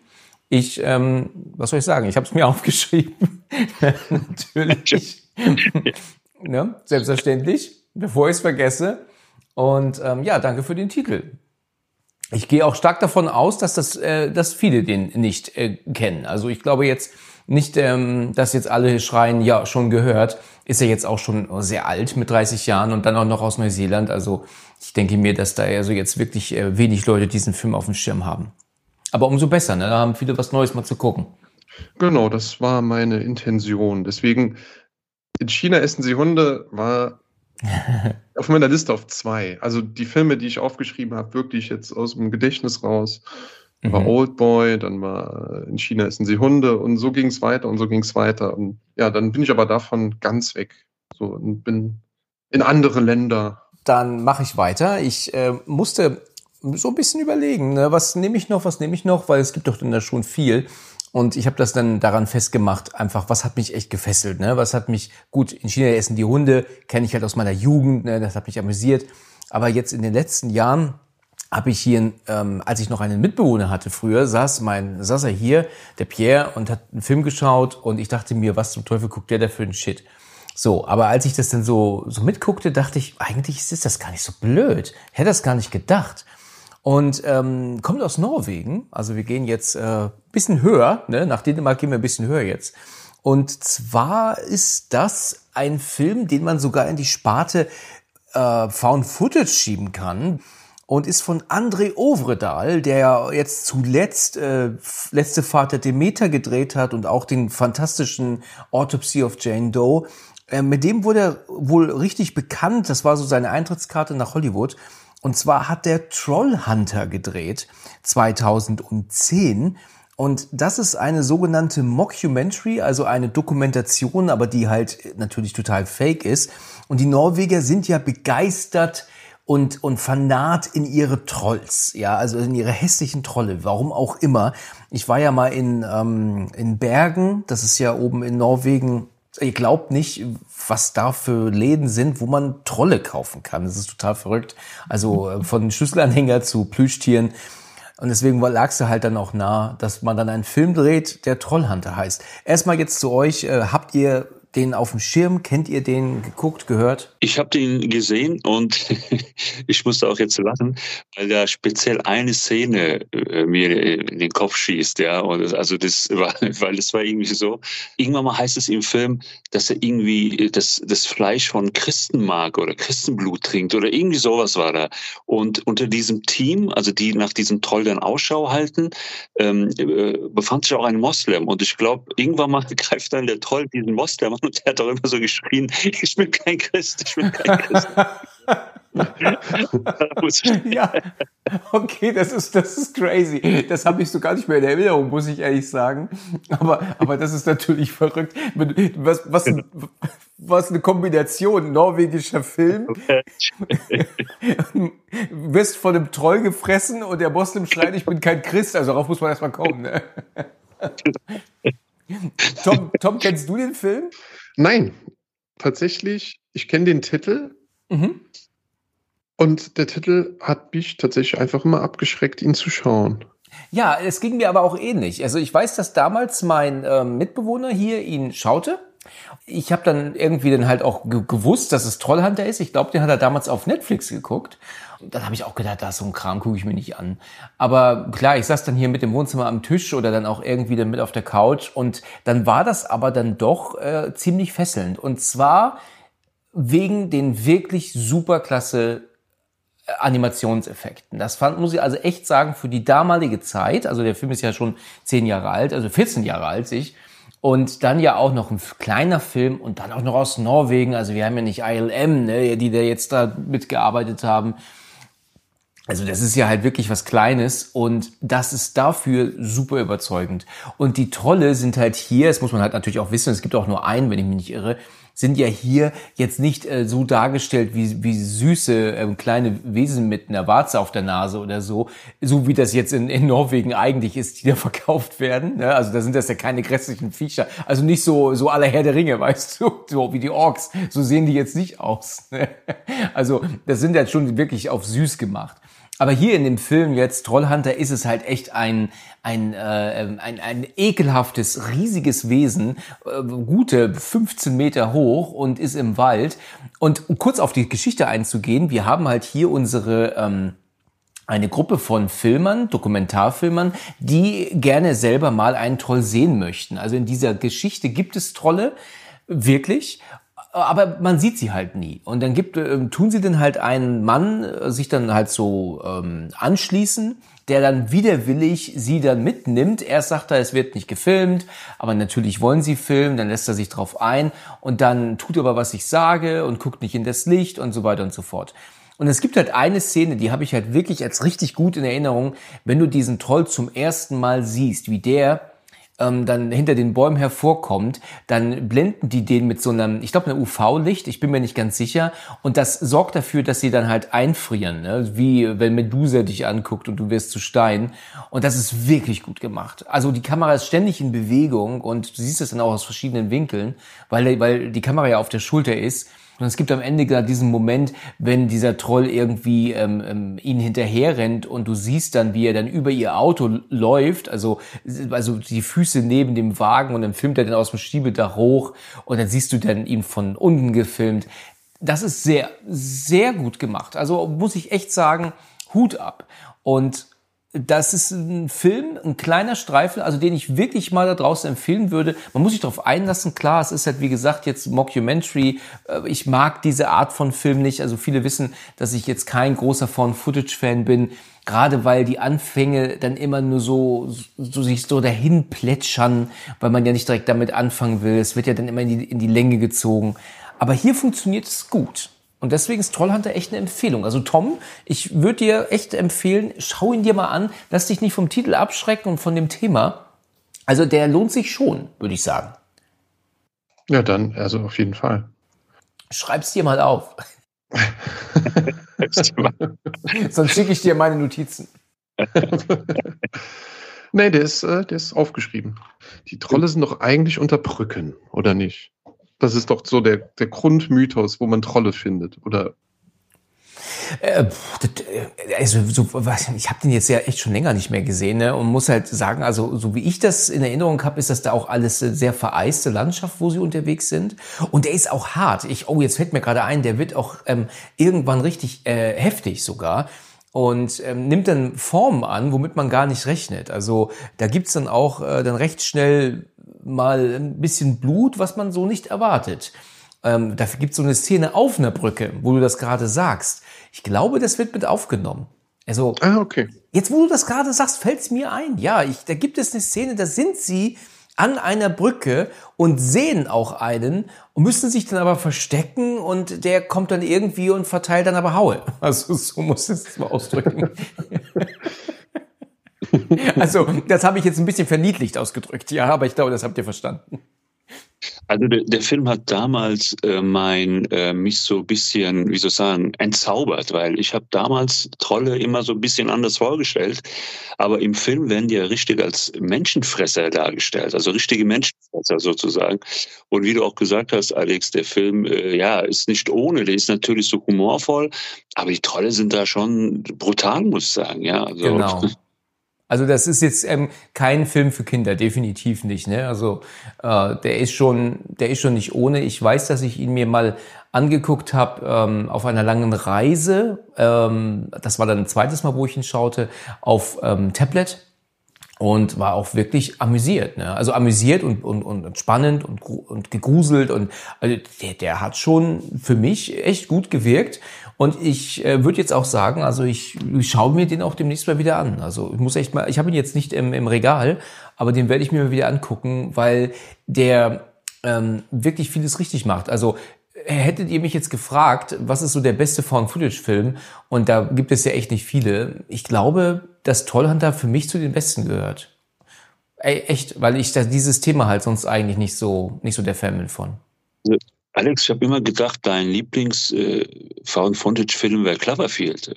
Was soll ich sagen? Ich habe es mir aufgeschrieben. Natürlich. Ne? Selbstverständlich, bevor ich es vergesse. Und danke für den Titel. Ich gehe auch stark davon aus, dass viele den nicht kennen. Also ich glaube jetzt nicht, dass jetzt alle schreien, ja, schon gehört. Ist ja jetzt auch schon sehr alt, mit 30 Jahren und dann auch noch aus Neuseeland. Also ich denke mir, dass da also jetzt wirklich wenig Leute diesen Film auf dem Schirm haben. Aber umso besser, ne? Da haben viele was Neues mal zu gucken. Genau, das war meine Intention. Deswegen, in China essen sie Hunde, war auf meiner Liste auf 2. Also die Filme, die ich aufgeschrieben habe, wirklich jetzt aus dem Gedächtnis raus. War Oldboy, dann war In China essen sie Hunde und so ging es weiter und so ging es weiter. Und ja, dann bin ich aber davon ganz weg. So, und bin in andere Länder. Dann mache ich weiter. Ich musste so ein bisschen überlegen, ne? Was nehme ich noch, weil es gibt doch dann da schon viel. Und ich habe das dann daran festgemacht, einfach, was hat mich echt gefesselt, ne? Was hat mich, gut, in China essen die Hunde, kenne ich halt aus meiner Jugend, ne? Das hat mich amüsiert. Aber jetzt in den letzten Jahren habe ich hier, als ich noch einen Mitbewohner hatte früher, saß er hier, der Pierre, und hat einen Film geschaut und ich dachte mir, was zum Teufel guckt der da für einen Shit? So, aber als ich das dann so mitguckte, dachte ich, eigentlich ist das gar nicht so blöd. Hätte das gar nicht gedacht. Und kommt aus Norwegen, also wir gehen jetzt bisschen höher, ne? Nach Dänemark gehen wir ein bisschen höher jetzt. Und zwar ist das ein Film, den man sogar in die Sparte Found Footage schieben kann und ist von André Øvredal, der ja jetzt zuletzt Letzte Fahrt der Demeter gedreht hat und auch den fantastischen Autopsy of Jane Doe. mit dem wurde er wohl richtig bekannt. Das war so seine Eintrittskarte nach Hollywood. Und zwar hat der Trollhunter gedreht, 2010. Und das ist eine sogenannte Mockumentary, also eine Dokumentation, aber die halt natürlich total fake ist. Und die Norweger sind ja begeistert und fanat in ihre Trolls, ja, also in ihre hässlichen Trolle, warum auch immer. Ich war ja mal in Bergen, das ist ja oben in Norwegen. Ihr glaubt nicht, was da für Läden sind, wo man Trolle kaufen kann. Das ist total verrückt. Also von Schlüsselanhänger zu Plüschtieren. Und deswegen lag's ja halt dann auch nah, dass man dann einen Film dreht, der Trollhunter heißt. Erstmal jetzt zu euch. Habt ihr den auf dem Schirm? Kennt ihr den? Geguckt, gehört? Ich habe den gesehen und ich musste auch jetzt lachen, weil da speziell eine Szene mir in den Kopf schießt, ja. Und also das war, weil das war irgendwie so. Irgendwann mal heißt es im Film, dass er irgendwie das Fleisch von Christen mag oder Christenblut trinkt oder irgendwie sowas war da. Und unter diesem Team, also die nach diesem Troll dann Ausschau halten, befand sich auch ein Moslem. Und ich glaube, irgendwann mal greift dann der Troll diesen Moslem an und der hat auch immer so geschrien, ich bin kein Christ, ich bin kein Christ. Ja, okay, das ist crazy. Das habe ich so gar nicht mehr in Erinnerung, muss ich ehrlich sagen. Aber das ist natürlich verrückt. Was eine Kombination, norwegischer Film. Wirst von einem Troll gefressen und der Moslem schreit, ich bin kein Christ. Also darauf muss man erstmal kommen. Ne? Tom, kennst du den Film? Nein, tatsächlich, ich kenne den Titel. Mhm. Und der Titel hat mich tatsächlich einfach immer abgeschreckt, ihn zu schauen. Ja, es ging mir aber auch ähnlich. Also ich weiß, dass damals mein Mitbewohner hier ihn schaute. Ich habe dann irgendwie dann halt auch gewusst, dass es Trollhunter ist. Ich glaube, den hat er damals auf Netflix geguckt. Und dann habe ich auch gedacht, das ist so ein Kram, gucke ich mir nicht an. Aber klar, ich saß dann hier mit im Wohnzimmer am Tisch oder dann auch irgendwie dann mit auf der Couch. Und dann war das aber dann doch ziemlich fesselnd. Und zwar wegen den wirklich superklasse Animationseffekten. Das muss ich also echt sagen, für die damalige Zeit, also der Film ist ja schon 10 Jahre alt, also 14 Jahre alt, und dann ja auch noch ein kleiner Film und dann auch noch aus Norwegen, also wir haben ja nicht ILM, ne, die da jetzt da mitgearbeitet haben. Also das ist ja halt wirklich was Kleines und das ist dafür super überzeugend. Und die Trolle sind halt hier, das muss man halt natürlich auch wissen, es gibt auch nur einen, wenn ich mich nicht irre, sind ja hier jetzt nicht so dargestellt wie süße kleine Wesen mit einer Warze auf der Nase oder so wie das jetzt in Norwegen eigentlich ist, die da verkauft werden. Ne? Also da sind das ja keine grässlichen Viecher. Also nicht so à la Herr der Ringe, weißt du, so wie die Orks. So sehen die jetzt nicht aus. Ne? Also das sind ja schon wirklich auf süß gemacht. Aber hier in dem Film jetzt, Trollhunter, ist es halt echt ein ekelhaftes, riesiges Wesen, gute 15 Meter hoch und ist im Wald. Und um kurz auf die Geschichte einzugehen, wir haben halt hier eine Gruppe von Filmern, Dokumentarfilmern, die gerne selber mal einen Troll sehen möchten. Also in dieser Geschichte gibt es Trolle, wirklich. Aber man sieht sie halt nie. Und dann tun sie dann halt einen Mann sich dann halt so anschließen, der dann widerwillig sie dann mitnimmt. Erst sagt er, es wird nicht gefilmt, aber natürlich wollen sie filmen, dann lässt er sich drauf ein und dann tut er aber, was ich sage und guckt nicht in das Licht und so weiter und so fort. Und es gibt halt eine Szene, die habe ich halt wirklich als richtig gut in Erinnerung, wenn du diesen Troll zum ersten Mal siehst, wie der dann hinter den Bäumen hervorkommt, dann blenden die den mit so einem, ich glaube, einem UV-Licht, ich bin mir nicht ganz sicher, und das sorgt dafür, dass sie dann halt einfrieren, ne? Wie wenn Medusa dich anguckt und du wirst zu Stein, und das ist wirklich gut gemacht. Also die Kamera ist ständig in Bewegung und du siehst das dann auch aus verschiedenen Winkeln, weil die Kamera ja auf der Schulter ist. Und es gibt am Ende gerade diesen Moment, wenn dieser Troll irgendwie ihn hinterher rennt und du siehst dann, wie er dann über ihr Auto läuft, also die Füße neben dem Wagen, und dann filmt er dann aus dem Schiebedach hoch und dann siehst du dann ihn von unten gefilmt. Das ist sehr, sehr gut gemacht. Also muss ich echt sagen, Hut ab. Und das ist ein Film, ein kleiner Streifen, also den ich wirklich mal da draußen empfehlen würde. Man muss sich darauf einlassen. Klar, es ist halt, wie gesagt, jetzt Mockumentary. Ich mag diese Art von Film nicht. Also viele wissen, dass ich jetzt kein großer Found-Footage-Fan bin. Gerade weil die Anfänge dann immer nur so sich so dahin plätschern, weil man ja nicht direkt damit anfangen will. Es wird ja dann immer in die Länge gezogen. Aber hier funktioniert es gut. Und deswegen ist Trollhunter echt eine Empfehlung. Also Tom, ich würde dir echt empfehlen, schau ihn dir mal an. Lass dich nicht vom Titel abschrecken und von dem Thema. Also der lohnt sich schon, würde ich sagen. Ja, dann, also auf jeden Fall. Schreib's dir mal auf. Sonst schicke ich dir meine Notizen. Nee, der ist aufgeschrieben. Die Trolle sind doch eigentlich unter Brücken, oder nicht? Das ist doch so der Grundmythos, wo man Trolle findet, oder? Also ich habe den jetzt ja echt schon länger nicht mehr gesehen, ne? Und muss halt sagen, also so wie ich das in Erinnerung habe, ist das da auch alles sehr vereiste Landschaft, wo sie unterwegs sind. Und der ist auch hart. Jetzt fällt mir gerade ein, der wird auch irgendwann richtig heftig sogar. Und nimmt dann Formen an, womit man gar nicht rechnet. Also da gibt's dann auch dann recht schnell mal ein bisschen Blut, was man so nicht erwartet. Dafür gibt's so eine Szene auf einer Brücke, wo du das gerade sagst. Ich glaube, das wird mit aufgenommen. Also okay. Jetzt, wo du das gerade sagst, fällt's mir ein. Ja, da gibt es eine Szene, da sind sie an einer Brücke und sehen auch einen und müssen sich dann aber verstecken und der kommt dann irgendwie und verteilt dann aber Haue. Also so muss ich es mal ausdrücken. Also das habe ich jetzt ein bisschen verniedlicht ausgedrückt, ja, aber ich glaube, das habt ihr verstanden. Also der Film hat damals mich so ein bisschen, wie soll ich sagen, entzaubert, weil ich habe damals Trolle immer so ein bisschen anders vorgestellt, aber im Film werden die ja richtig als Menschenfresser dargestellt, also richtige Menschenfresser sozusagen. Und wie du auch gesagt hast, Alex, der Film ist nicht ohne, der ist natürlich so humorvoll, aber die Trolle sind da schon brutal, muss ich sagen. Ja, also. Genau. Also das ist jetzt kein Film für Kinder, definitiv nicht. Ne? Also der ist schon nicht ohne. Ich weiß, dass ich ihn mir mal angeguckt habe auf einer langen Reise. Das war dann ein zweites Mal, wo ich ihn schaute, auf Tablet. Und war auch wirklich amüsiert, ne? Also amüsiert und spannend und gegruselt und also der hat schon für mich echt gut gewirkt. Und ich würde jetzt auch sagen, also ich schaue mir den auch demnächst mal wieder an. Also ich muss echt mal, ich habe ihn jetzt nicht im Regal, aber den werde ich mir mal wieder angucken, weil der wirklich vieles richtig macht. Also hättet ihr mich jetzt gefragt, was ist so der beste Found-Footage-Film? Und da gibt es ja echt nicht viele. Ich glaube, dass Trollhunter für mich zu den besten gehört. Echt, weil ich da dieses Thema halt sonst eigentlich nicht so der Fan bin von. Alex, ich habe immer gedacht, dein Lieblings-Found-Footage-Film wäre Cloverfield.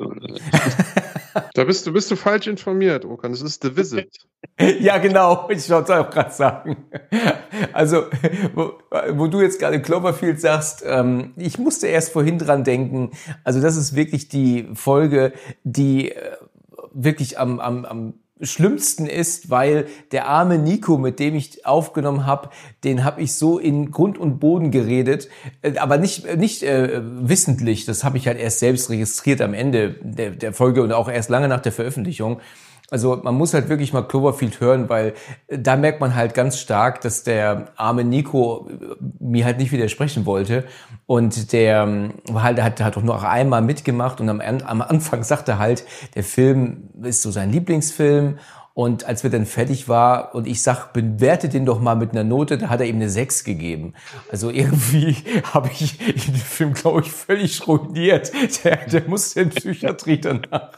Da bist du falsch informiert, Okan. Das ist The Visit. Ja, genau. Ich wollte es auch gerade sagen. Also, wo du jetzt gerade Cloverfield sagst, ich musste erst vorhin dran denken. Also, das ist wirklich die Folge, die wirklich am schlimmsten ist, weil der arme Nico, mit dem ich aufgenommen habe, den habe ich so in Grund und Boden geredet, aber nicht wissentlich. Das habe ich halt erst selbst registriert am Ende der Folge und auch erst lange nach der Veröffentlichung. Also man muss halt wirklich mal Cloverfield hören, weil da merkt man halt ganz stark, dass der arme Nico mir halt nicht widersprechen wollte. Und der hat doch nur einmal mitgemacht und am Anfang sagte er halt, der Film ist so sein Lieblingsfilm. Und als wir dann fertig war und ich sag, bewerte den doch mal mit einer Note, da hat er ihm eine 6 gegeben. Also irgendwie habe ich den Film, glaube ich, völlig ruiniert. Der musste in Psychiatrie danach.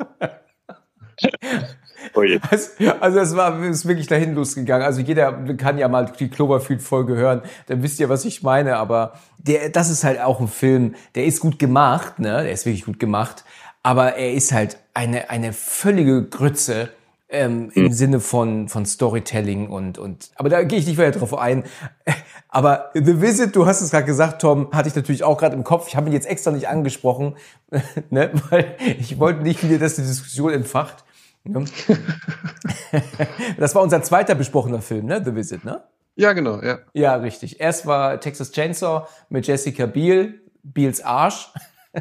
Oh je. Also es ist wirklich dahin losgegangen. Also jeder kann ja mal die Cloverfield-Folge hören, dann wisst ihr, was ich meine. Aber das ist halt auch ein Film, der ist gut gemacht, ne? Der ist wirklich gut gemacht. Aber er ist halt eine völlige Grütze im Sinne von Storytelling und. Aber da gehe ich nicht weiter drauf ein. Aber The Visit, du hast es gerade gesagt, Tom, hatte ich natürlich auch gerade im Kopf. Ich habe ihn jetzt extra nicht angesprochen, ne? Weil ich wollte nicht wieder, dass die Diskussion entfacht. Das war unser zweiter besprochener Film, ne? The Visit, ne? Ja, genau, ja. Ja, richtig. Erst war Texas Chainsaw mit Jessica Biel, Biels Arsch.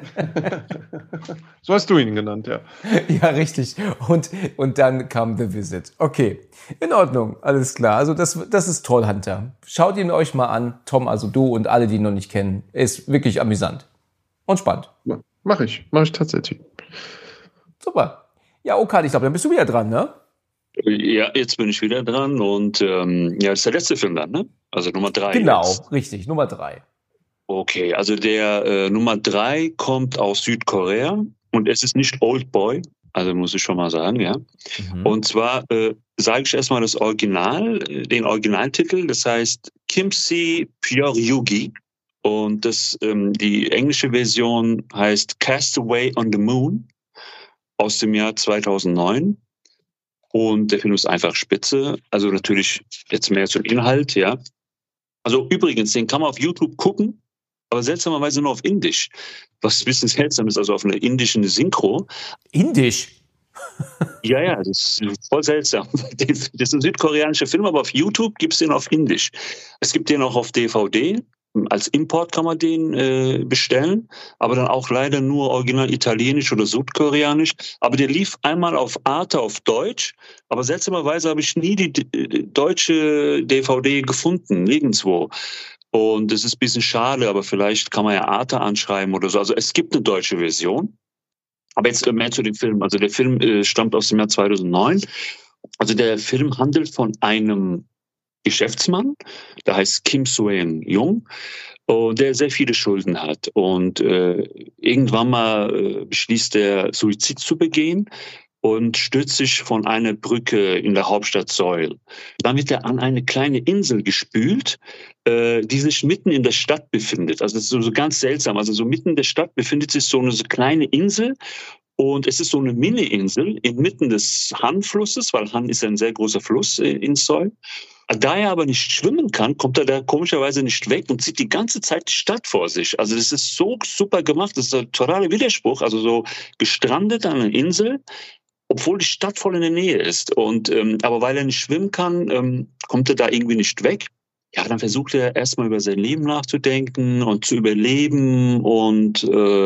So hast du ihn genannt, ja. Ja, richtig. Und dann kam The Visit. Okay, in Ordnung, alles klar. Also das ist Trollhunter. Schaut ihn euch mal an, Tom, also du und alle, die ihn noch nicht kennen. Ist wirklich amüsant und spannend. Mach ich tatsächlich. Super. Ja, okay, ich glaube, dann bist du wieder dran, ne? Ja, jetzt bin ich wieder dran und ja, das ist der letzte Film dann, ne? Also Nummer 3 Genau, jetzt. richtig, Nummer 3. Okay, also der Nummer 3 kommt aus Südkorea und es ist nicht Old Boy, also muss ich schon mal sagen, ja. Und zwar sage ich erstmal das Original, den Originaltitel, das heißt Kimsi Pyeongyugi und die englische Version heißt Castaway on the Moon aus dem Jahr 2009. Und der Film ist einfach spitze. Also natürlich jetzt mehr zum Inhalt, ja. Also übrigens, den kann man auf YouTube gucken, aber seltsamerweise nur auf Indisch. Was ein bisschen seltsam ist, also auf einer indischen Synchro. Indisch? Ja, das ist voll seltsam. Das ist ein südkoreanischer Film, aber auf YouTube gibt es den auf Indisch. Es gibt den auch auf DVD. Als Import kann man den bestellen, aber dann auch leider nur original italienisch oder südkoreanisch. Aber der lief einmal auf Arte auf Deutsch, aber seltsamerweise habe ich nie die deutsche DVD gefunden, nirgendwo. Und das ist ein bisschen schade, aber vielleicht kann man ja Arte anschreiben oder so. Also es gibt eine deutsche Version. Aber jetzt mehr zu dem Film. Also der Film stammt aus dem Jahr 2009. Also der Film handelt von einem Geschäftsmann, der heißt Kim Soeun-jung, und der sehr viele Schulden hat. Und irgendwann mal beschließt er, Suizid zu begehen und stürzt sich von einer Brücke in der Hauptstadt Seoul. Dann wird er an eine kleine Insel gespült, die sich mitten in der Stadt befindet. Also das ist so ganz seltsam. Also so mitten in der Stadt befindet sich so eine kleine Insel. Und es ist so eine Mini-Insel inmitten des Han-Flusses, weil Han ist ein sehr großer Fluss in Seoul. Da er aber nicht schwimmen kann, kommt er da komischerweise nicht weg und sieht die ganze Zeit die Stadt vor sich. Also das ist so super gemacht, das ist ein totaler Widerspruch. Also so gestrandet an einer Insel, obwohl die Stadt voll in der Nähe ist. Und aber weil er nicht schwimmen kann, kommt er da irgendwie nicht weg. Ja, dann versucht er erstmal über sein Leben nachzudenken und zu überleben und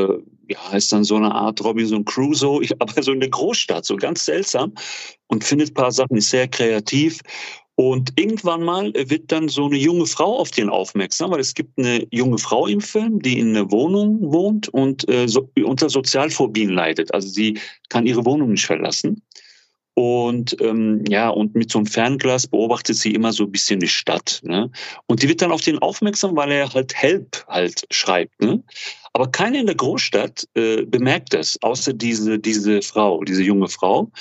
ist dann so eine Art Robinson Crusoe, aber so in der Großstadt, so ganz seltsam und findet ein paar Sachen, ist sehr kreativ. Und irgendwann mal wird dann so eine junge Frau auf den aufmerksam, weil es gibt eine junge Frau im Film, die in einer Wohnung wohnt und unter Sozialphobien leidet. Also sie kann ihre Wohnung nicht verlassen. Und und mit so einem Fernglas beobachtet sie immer so ein bisschen die Stadt. Ne? Und die wird dann auf den aufmerksam, weil er halt Help halt schreibt. Ne? Aber keiner in der Großstadt bemerkt das, außer diese Frau, diese junge Frau.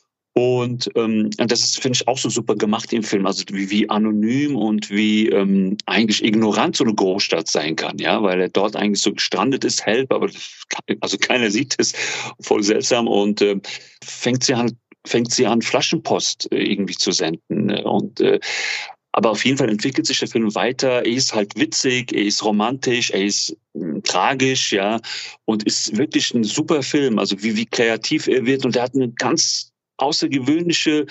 Und das ist, finde ich, auch so super gemacht im Film. Also wie anonym und wie eigentlich ignorant so eine Großstadt sein kann, ja, weil er dort eigentlich so gestrandet ist, Help, aber also keiner sieht es, voll seltsam und fängt sie an, Flaschenpost irgendwie zu senden. Und aber auf jeden Fall entwickelt sich der Film weiter. Er ist halt witzig, er ist romantisch, er ist tragisch, ja, und ist wirklich ein super Film. Also wie kreativ er wird und er hat eine ganz außergewöhnliche,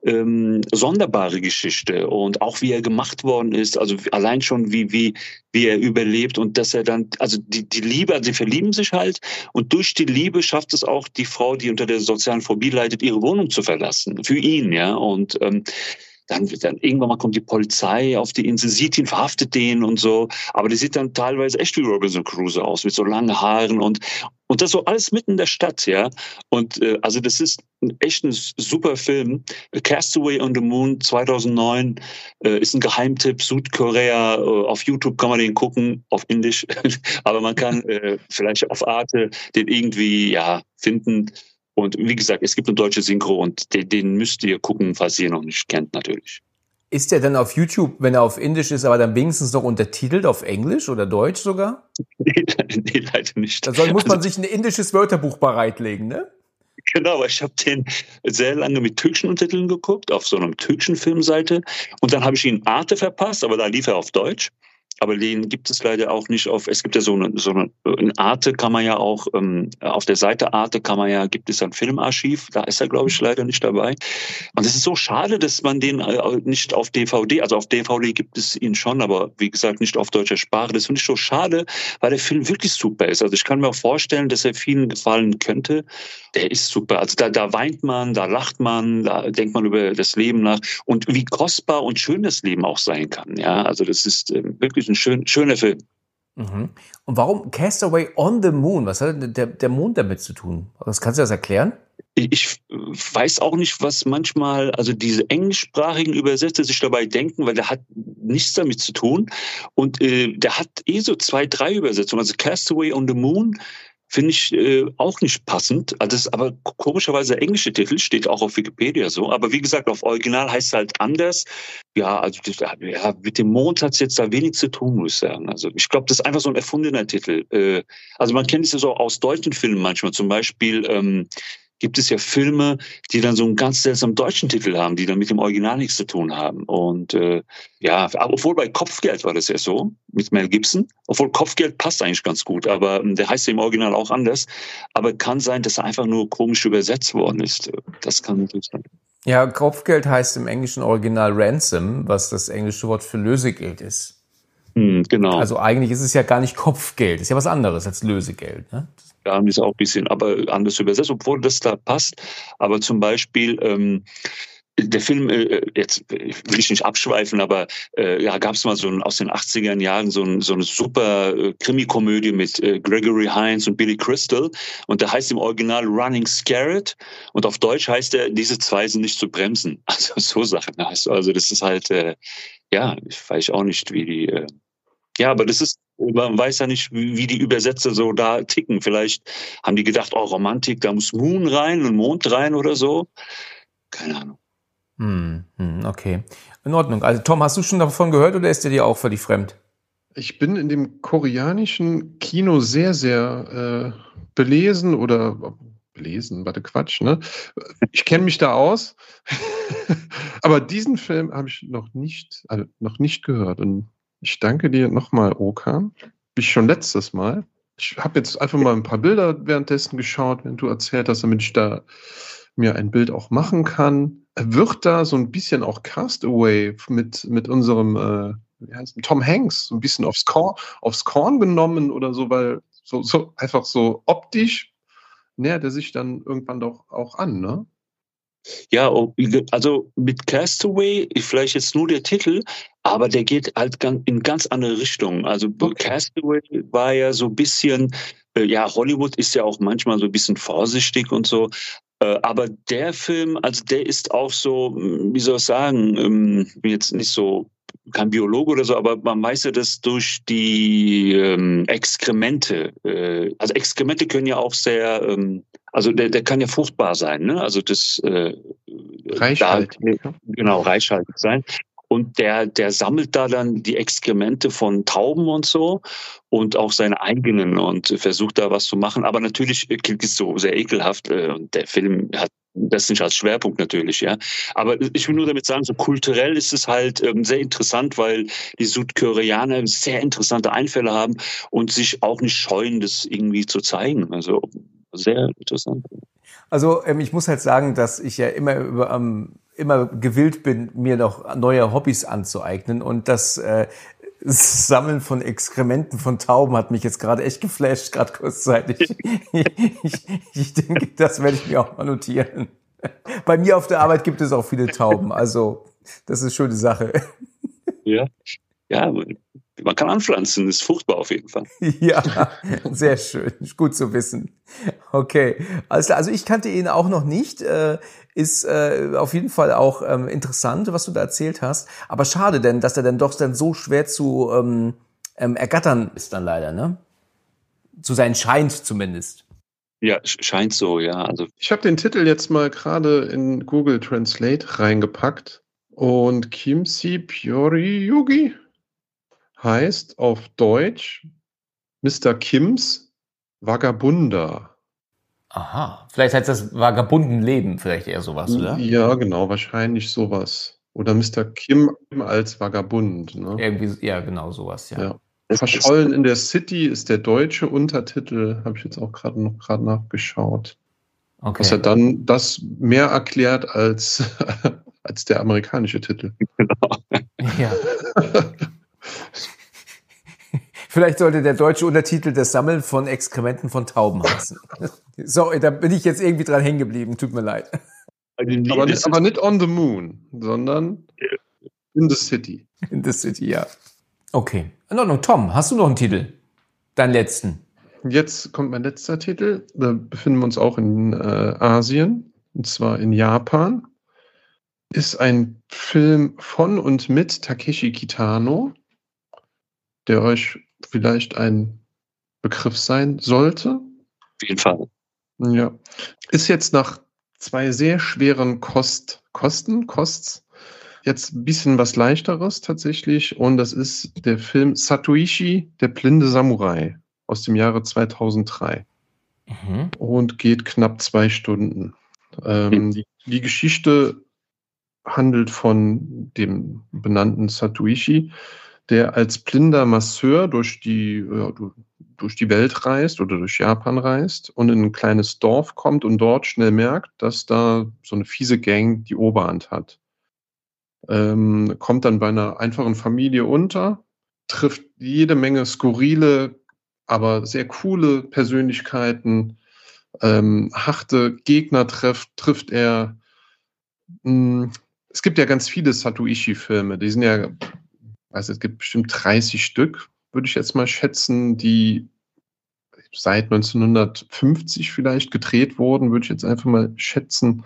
sonderbare Geschichte und auch wie er gemacht worden ist, also allein schon wie er überlebt und dass er dann, also die Liebe, also sie verlieben sich halt und durch die Liebe schafft es auch die Frau, die unter der sozialen Phobie leidet, ihre Wohnung zu verlassen, für ihn, ja, und dann irgendwann mal kommt die Polizei auf die Insel, sieht ihn, verhaftet den und so. Aber die sieht dann teilweise echt wie Robinson Crusoe aus, mit so langen Haaren und das so alles mitten in der Stadt, ja. Und also das ist echt ein super Film. Castaway on the Moon 2009 ist ein Geheimtipp. Südkorea, auf YouTube kann man den gucken, auf Indisch. Aber man kann vielleicht auf Arte den irgendwie finden. Und wie gesagt, es gibt eine deutsche Synchro und den müsst ihr gucken, falls ihr ihn noch nicht kennt, natürlich. Ist der dann auf YouTube, wenn er auf Indisch ist, aber dann wenigstens noch untertitelt auf Englisch oder Deutsch sogar? Nee, leider nicht. Da muss man sich ein indisches Wörterbuch bereitlegen, ne? Genau, ich habe den sehr lange mit türkischen Untertiteln geguckt, auf so einer türkischen Filmseite. Und dann habe ich ihn Arte verpasst, aber da lief er auf Deutsch. Aber den gibt es leider auch nicht es gibt ja so eine in Arte kann man ja auch, auf der Seite Arte gibt es ein Filmarchiv, da ist er, glaube ich, leider nicht dabei. Und es ist so schade, dass man den nicht auf DVD, also auf DVD gibt es ihn schon, aber wie gesagt, nicht auf deutscher Sprache. Das finde ich so schade, weil der Film wirklich super ist. Also ich kann mir auch vorstellen, dass er vielen gefallen könnte. Der ist super. Also da weint man, da lacht man, da denkt man über das Leben nach und wie kostbar und schön das Leben auch sein kann. Ja, also das ist wirklich ein schöner Film. Mhm. Und warum Castaway on the Moon? Was hat der Mond damit zu tun? Kannst du das erklären? Ich weiß auch nicht, was manchmal, also diese englischsprachigen Übersetzer sich dabei denken, weil der hat nichts damit zu tun. Und der hat so 2, 3 Übersetzungen. Also Castaway on the Moon finde ich auch nicht passend. Also das ist aber komischerweise der englische Titel, steht auch auf Wikipedia so. Aber wie gesagt, auf Original heißt es halt anders. Ja, also mit dem Mond hat es jetzt da wenig zu tun, muss ich sagen. Also ich glaube, das ist einfach so ein erfundener Titel. Also man kennt es ja so aus deutschen Filmen manchmal. Zum Beispiel gibt es ja Filme, die dann so einen ganz seltsamen deutschen Titel haben, die dann mit dem Original nichts zu tun haben. Und obwohl bei Kopfgeld war das ja so, mit Mel Gibson. Obwohl Kopfgeld passt eigentlich ganz gut, aber der heißt ja im Original auch anders. Aber kann sein, dass er einfach nur komisch übersetzt worden ist. Das kann natürlich sein. Ja, Kopfgeld heißt im englischen Original Ransom, was das englische Wort für Lösegeld ist. Genau. Also eigentlich ist es ja gar nicht Kopfgeld, ist ja was anderes als Lösegeld, ne? Da haben die es auch ein bisschen anders übersetzt, obwohl das da passt. Aber zum Beispiel der Film, jetzt will ich nicht abschweifen, aber gab es mal so aus den 80er Jahren so eine super Krimikomödie mit Gregory Hines und Billy Crystal. Und der heißt im Original Running Scared. Und auf Deutsch heißt er, diese 2 sind nicht zu bremsen. Also so Sachen. Also das ist halt, ich weiß auch nicht, wie die... aber das ist, man weiß ja nicht, wie die Übersetzer so da ticken. Vielleicht haben die gedacht, Romantik, da muss Moon rein und Mond rein oder so. Keine Ahnung. Okay, in Ordnung. Also Tom, hast du schon davon gehört oder ist der dir auch völlig fremd? Ich bin in dem koreanischen Kino sehr, sehr belesen, warte, Quatsch, ne? Ich kenne mich da aus. Aber diesen Film habe ich noch nicht gehört. Und ich danke dir nochmal, Okan. Wie schon letztes Mal. Ich habe jetzt einfach mal ein paar Bilder währenddessen geschaut, wenn du erzählt hast, damit ich da mir ein Bild auch machen kann. Wird da so ein bisschen auch Castaway mit unserem Tom Hanks so ein bisschen aufs Korn genommen oder so, weil so einfach so optisch nähert er sich dann irgendwann doch auch an, ne? Ja, also mit Castaway, vielleicht jetzt nur der Titel, aber der geht halt in ganz andere Richtungen. Also Castaway war ja so ein bisschen, Hollywood ist ja auch manchmal so ein bisschen vorsichtig und so. Aber der Film, also der ist auch so, wie soll ich sagen, bin jetzt nicht so kein Biologe oder so, aber man weiß ja, dass durch die Exkremente, also Exkremente können ja auch sehr, also der kann ja fruchtbar sein, ne? Also das reichhaltig. Genau, reichhaltig sein. Und der sammelt da dann die Exkremente von Tauben und so und auch seine eigenen und versucht da was zu machen. Aber natürlich klingt es so sehr ekelhaft und der Film hat das nicht als Schwerpunkt natürlich, ja. Aber ich will nur damit sagen, so kulturell ist es halt sehr interessant, weil die Südkoreaner sehr interessante Einfälle haben und sich auch nicht scheuen, das irgendwie zu zeigen. Also sehr interessant. Also ich muss halt sagen, dass ich ja immer gewillt bin, mir noch neue Hobbys anzueignen und das Sammeln von Exkrementen von Tauben hat mich jetzt gerade echt geflasht, gerade kurzzeitig. Ich denke, das werde ich mir auch mal notieren. Bei mir auf der Arbeit gibt es auch viele Tauben, also das ist eine schöne Sache. Ja, man kann anpflanzen, ist fruchtbar auf jeden Fall. Ja, sehr schön, gut zu wissen. Okay, alles klar. Also ich kannte ihn auch noch nicht, ist auf jeden Fall auch interessant, was du da erzählt hast. Aber schade denn, dass er dann doch dann so schwer zu ergattern ist dann leider, ne? Zu sein scheint zumindest. Ja, scheint so, ja. Also ich habe den Titel jetzt mal gerade in Google Translate reingepackt und Kimsi Pyoriyugi heißt auf Deutsch Mr. Kims Vagabunda. Aha, vielleicht heißt das Vagabundenleben, vielleicht eher sowas, oder? Ja, genau, wahrscheinlich sowas. Oder Mr. Kim als Vagabund. Ne? Irgendwie, ja, genau sowas, ja. Verschollen in der City ist der deutsche Untertitel, habe ich jetzt auch gerade nachgeschaut. Okay. Was ja dann das mehr erklärt als der amerikanische Titel. Genau. Ja. Vielleicht sollte der deutsche Untertitel das Sammeln von Exkrementen von Tauben heißen. Sorry, da bin ich jetzt irgendwie dran hängen geblieben. Tut mir leid. Aber nicht on the moon, sondern in the city. In the city, ja. Okay. In Ordnung. Tom, hast du noch einen Titel? Deinen letzten? Jetzt kommt mein letzter Titel. Da befinden wir uns auch in Asien, und zwar in Japan. Ist ein Film von und mit Takeshi Kitano, der euch vielleicht ein Begriff sein sollte. Auf jeden Fall. Ja. Ist jetzt nach 2 sehr schweren Kosts jetzt ein bisschen was Leichteres tatsächlich. Und das ist der Film Satoichi, der blinde Samurai aus dem Jahre 2003. Und geht knapp 2 Stunden. Die Geschichte handelt von dem benannten Satoichi, der als blinder Masseur durch die Welt reist oder durch Japan reist und in ein kleines Dorf kommt und dort schnell merkt, dass da so eine fiese Gang die Oberhand hat. Kommt dann bei einer einfachen Familie unter, trifft jede Menge skurrile, aber sehr coole Persönlichkeiten, harte Gegner trifft er. Es gibt ja ganz viele Satoichi-Filme, die sind ja, also es gibt bestimmt 30 Stück, würde ich jetzt mal schätzen, die seit 1950 vielleicht gedreht wurden, würde ich jetzt einfach mal schätzen.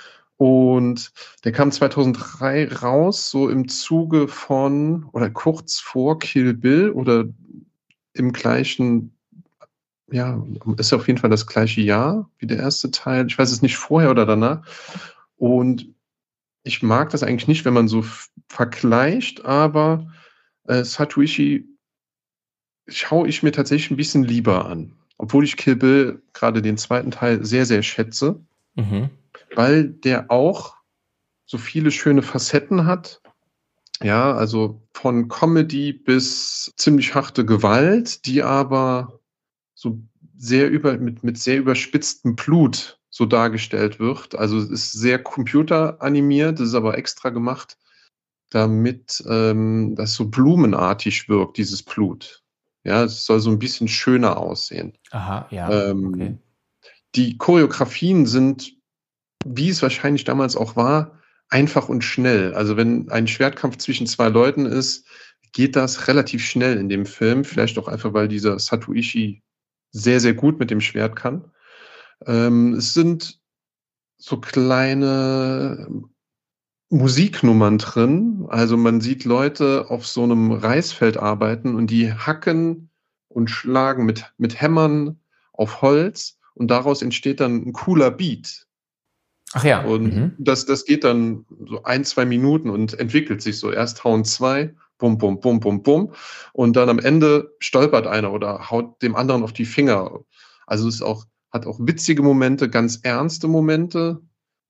Und der kam 2003 raus, so im Zuge von oder kurz vor Kill Bill oder im gleichen, ja, ist auf jeden Fall das gleiche Jahr wie der erste Teil. Ich weiß es nicht vorher oder danach. Und ich mag das eigentlich nicht, wenn man so vergleicht, aber Satoichi schaue ich mir tatsächlich ein bisschen lieber an. Obwohl ich Kill Bill, gerade den zweiten Teil, sehr, sehr schätze. Weil der auch so viele schöne Facetten hat. Ja, also von Comedy bis ziemlich harte Gewalt, die aber so sehr mit sehr überspitztem Blut so dargestellt wird. Also es ist sehr computeranimiert, das ist aber extra gemacht, damit das so blumenartig wirkt, dieses Blut. Ja, es soll so ein bisschen schöner aussehen. Aha, ja. Okay. Die Choreografien sind, wie es wahrscheinlich damals auch war, einfach und schnell. Also wenn ein Schwertkampf zwischen 2 Leuten ist, geht das relativ schnell in dem Film. Vielleicht auch einfach, weil dieser Satoichi sehr, sehr gut mit dem Schwert kann. Es sind so kleine Musiknummern drin. Also man sieht Leute auf so einem Reisfeld arbeiten und die hacken und schlagen mit Hämmern auf Holz und daraus entsteht dann ein cooler Beat. Ach ja. Und das geht dann so 1-2 Minuten und entwickelt sich so. Erst hauen 2, bum, bum, bum, bum, bum. Und dann am Ende stolpert einer oder haut dem anderen auf die Finger. Also es hat auch witzige Momente, ganz ernste Momente.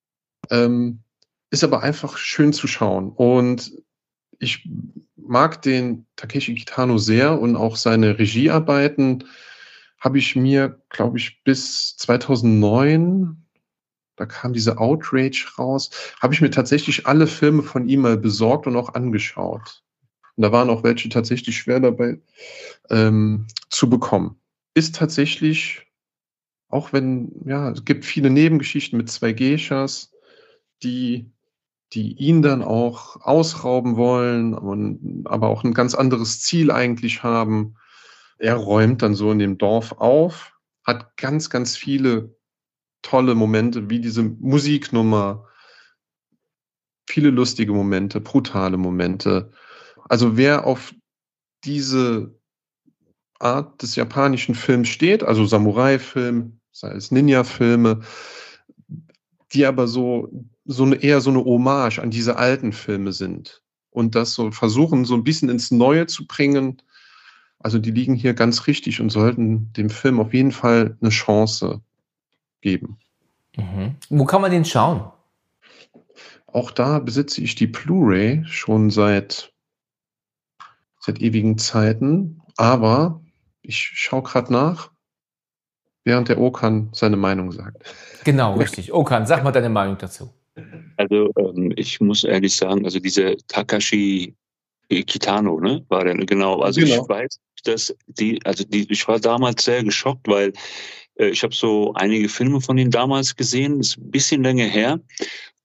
Ist aber einfach schön zu schauen. Und ich mag den Takeshi Kitano sehr und auch seine Regiearbeiten habe ich mir, glaube ich, bis 2009, da kam diese Outrage raus, habe ich mir tatsächlich alle Filme von ihm mal besorgt und auch angeschaut. Und da waren auch welche tatsächlich schwer dabei zu bekommen. Ist tatsächlich, auch wenn, ja, es gibt viele Nebengeschichten mit 2 Geishas, die ihn dann auch ausrauben wollen, aber auch ein ganz anderes Ziel eigentlich haben. Er räumt dann so in dem Dorf auf, hat ganz, ganz viele tolle Momente, wie diese Musiknummer, viele lustige Momente, brutale Momente. Also wer auf diese Art des japanischen Films steht, also Samurai-Film, sei es Ninja-Filme, die aber eher so eine Hommage an diese alten Filme sind und das so versuchen, so ein bisschen ins Neue zu bringen. Also die liegen hier ganz richtig und sollten dem Film auf jeden Fall eine Chance geben. Wo kann man den schauen? Auch da besitze ich die Blu-ray schon seit ewigen Zeiten, aber ich schaue gerade nach, während der Okan seine Meinung sagt. Genau, richtig. Okan, sag mal deine Meinung dazu. Also ich muss ehrlich sagen, also diese Takashi Kitano, ne, war der, genau. Also genau. Ich weiß, dass ich war damals sehr geschockt, weil ich habe so einige Filme von ihm damals gesehen, ist ein bisschen länger her.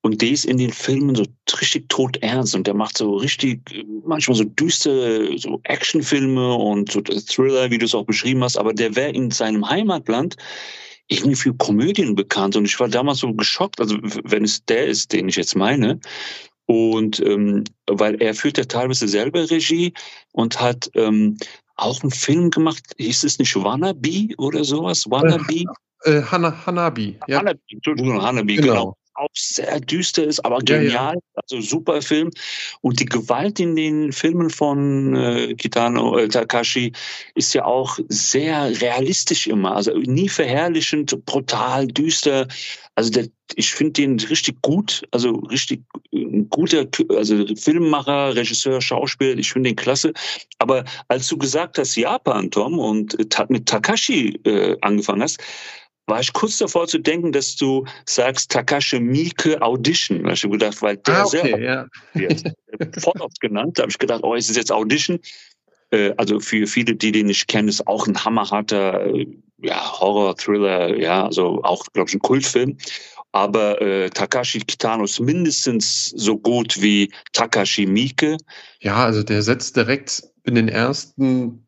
Und der ist in den Filmen so richtig todernst und der macht so richtig, manchmal so düstere, so Actionfilme und so Thriller, wie du es auch beschrieben hast, aber der wäre in seinem Heimatland irgendwie für Komödien bekannt und ich war damals so geschockt, also wenn es der ist, den ich jetzt meine. Und weil er führt ja teilweise selber Regie und hat auch einen Film gemacht, hieß es nicht Wannabe oder sowas? Wannabe? Hanabi. Ja. Hanabi, Entschuldigung, Hanabi, genau. Auch sehr düster ist, aber genial. Ja. Also super Film. Und die Gewalt in den Filmen von Takashi ist ja auch sehr realistisch immer. Also nie verherrlichend, brutal, düster. Also ich finde den richtig gut. Also richtig ein guter, also Filmemacher, Regisseur, Schauspieler. Ich finde den klasse. Aber als du gesagt hast, Japan, Tom, und mit Takashi angefangen hast, war ich kurz davor zu denken, dass du sagst Takashi Miike Audition. Da habe ich gedacht, weil der sehr voll oft genannt. Da habe ich gedacht, oh, ist es jetzt Audition? Also für viele, die den nicht kennen, ist auch ein hammerharter Horror-Thriller, ja, also auch, glaube ich, ein Kultfilm. Aber Takashi Kitano ist mindestens so gut wie Takashi Miike. Ja, also der setzt direkt in den ersten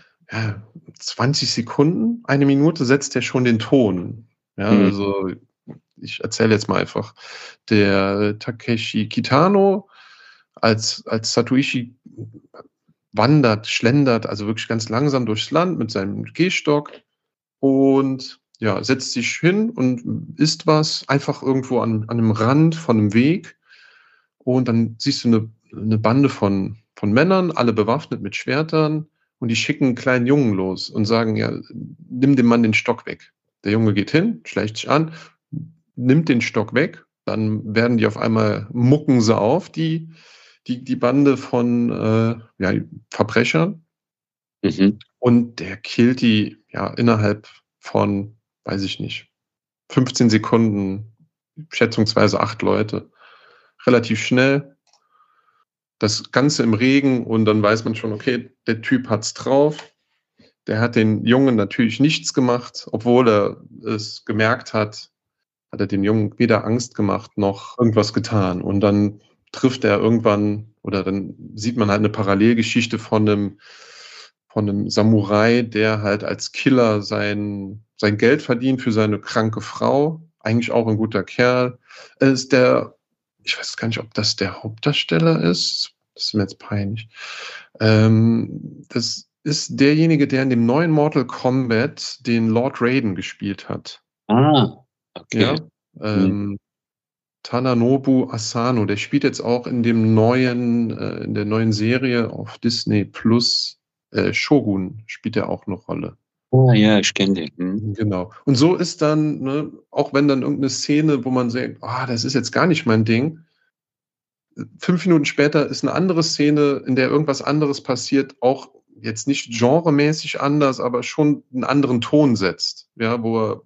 20 Sekunden, 1 Minute setzt er schon den Ton. Ja, also ich erzähle jetzt mal einfach. Der Takeshi Kitano als Satoichi schlendert also wirklich ganz langsam durchs Land mit seinem Gehstock und setzt sich hin und isst was, einfach irgendwo an einem Rand von einem Weg. Und dann siehst du eine Bande von Männern, alle bewaffnet mit Schwertern. Und die schicken einen kleinen Jungen los und sagen, ja, nimm dem Mann den Stock weg. Der Junge geht hin, schleicht sich an, nimmt den Stock weg, dann werden die auf einmal, mucken sie auf, die Bande von Verbrechern. Und der killt die innerhalb von, weiß ich nicht, 15 Sekunden, schätzungsweise 8 Leute. Relativ schnell. Das Ganze im Regen und dann weiß man schon, okay, der Typ hat's drauf. Der hat den Jungen natürlich nichts gemacht, obwohl er es gemerkt hat, hat er dem Jungen weder Angst gemacht noch irgendwas getan. Und dann trifft er irgendwann, oder dann sieht man halt eine Parallelgeschichte von einem Samurai, der halt als Killer sein Geld verdient für seine kranke Frau. Eigentlich auch ein guter Kerl. Ich weiß gar nicht, ob das der Hauptdarsteller ist. Das ist mir jetzt peinlich. Das ist derjenige, der in dem neuen Mortal Kombat den Lord Raiden gespielt hat. Ah, okay. Ja, Tadanobu Asano, der spielt jetzt auch in der neuen Serie auf Disney Plus, Shogun spielt er auch eine Rolle. Oh ja, ich kenne den. Genau. Und so ist dann, auch wenn dann irgendeine Szene, wo man sagt, das ist jetzt gar nicht mein Ding, 5 Minuten später ist eine andere Szene, in der irgendwas anderes passiert, auch jetzt nicht genremäßig anders, aber schon einen anderen Ton setzt, ja, wo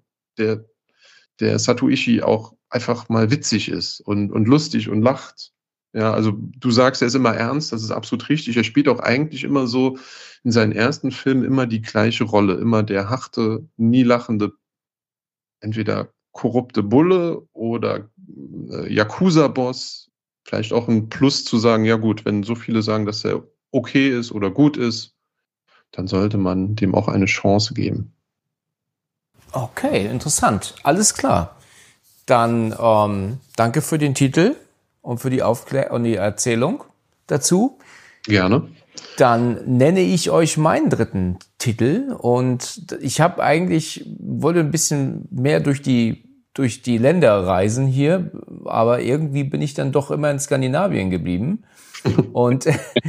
der Satoichi auch einfach mal witzig ist und lustig und lacht. Ja, also du sagst, er ist immer ernst, das ist absolut richtig. Er spielt auch eigentlich immer so in seinen ersten Filmen immer die gleiche Rolle, immer der harte, nie lachende, entweder korrupte Bulle oder Yakuza-Boss. Vielleicht auch ein Plus zu sagen, ja gut, wenn so viele sagen, dass er okay ist oder gut ist, dann sollte man dem auch eine Chance geben. Okay, interessant. Alles klar. Dann danke für den Titel und für die Aufklärung und die Erzählung dazu. Gerne. Dann nenne ich euch meinen dritten Titel und ich wollte ein bisschen mehr durch die Länder reisen hier, aber irgendwie bin ich dann doch immer in Skandinavien geblieben. Und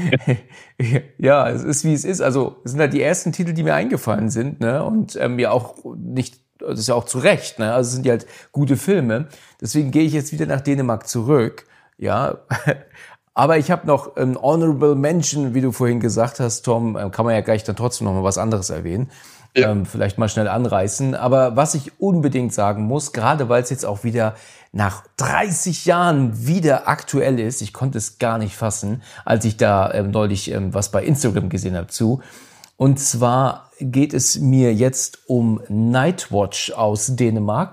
ja, es ist wie es ist. Also es sind halt die ersten Titel, die mir eingefallen sind, ne? Und mir auch nicht, das ist ja auch zu Recht, ne? Also es sind ja halt gute Filme. Deswegen gehe ich jetzt wieder nach Dänemark zurück, ja. Aber ich habe noch ein Honorable Mention, wie du vorhin gesagt hast, Tom, kann man ja gleich dann trotzdem noch mal was anderes erwähnen. Ja. Vielleicht mal schnell anreißen. Aber was ich unbedingt sagen muss, gerade weil es jetzt auch wieder nach 30 Jahren wieder aktuell ist, ich konnte es gar nicht fassen, als ich da neulich was bei Instagram gesehen habe zu. Und zwar geht es mir jetzt um Nightwatch aus Dänemark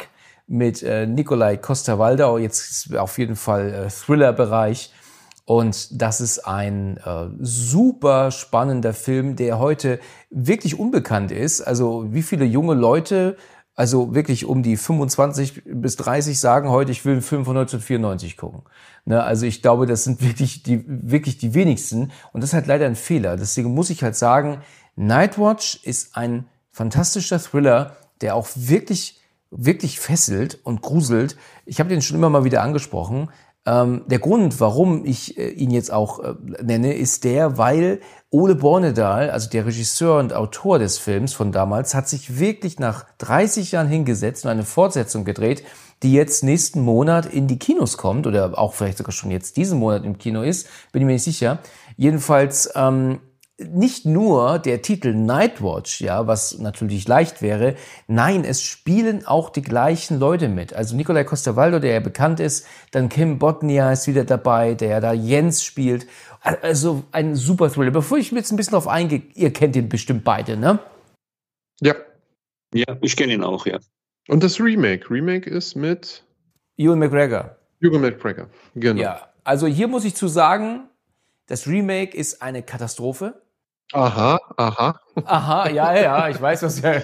mit Nikolaj Coster-Waldau. Jetzt ist auf jeden Fall Thriller-Bereich. Und das ist ein super spannender Film, der heute wirklich unbekannt ist. Also wie viele junge Leute, also wirklich um die 25 bis 30 sagen heute, ich will einen Film von 1994 gucken. Ne, also ich glaube, das sind wirklich die wenigsten. Und das ist halt leider ein Fehler. Deswegen muss ich halt sagen, Nightwatch ist ein fantastischer Thriller, der auch wirklich fesselt und gruselt. Ich habe den schon immer mal wieder angesprochen. Der Grund, warum ich ihn jetzt auch nenne, ist weil Ole Bornedal, also der Regisseur und Autor des Films von damals, hat sich wirklich nach 30 Jahren hingesetzt und eine Fortsetzung gedreht, die jetzt nächsten Monat in die Kinos kommt oder auch vielleicht sogar schon jetzt diesen Monat im Kino ist, bin ich mir nicht sicher. Jedenfalls nicht nur der Titel Nightwatch, ja, was natürlich leicht wäre, nein, es spielen auch die gleichen Leute mit. Also Nikolaj Coster-Waldau, der ja bekannt ist, dann Kim Bodnia ist wieder dabei, der ja da Jens spielt. Also ein super Thriller. Bevor ich jetzt ein bisschen drauf eingehe, ihr kennt ihn bestimmt beide, ne? Ja. Ja, ich kenne ihn auch, ja. Und das Remake ist mit Ewan McGregor. Ewan McGregor, genau. Ja, also hier muss ich zu sagen, das Remake ist eine Katastrophe. Aha. Aha, ja, ich weiß, was ja.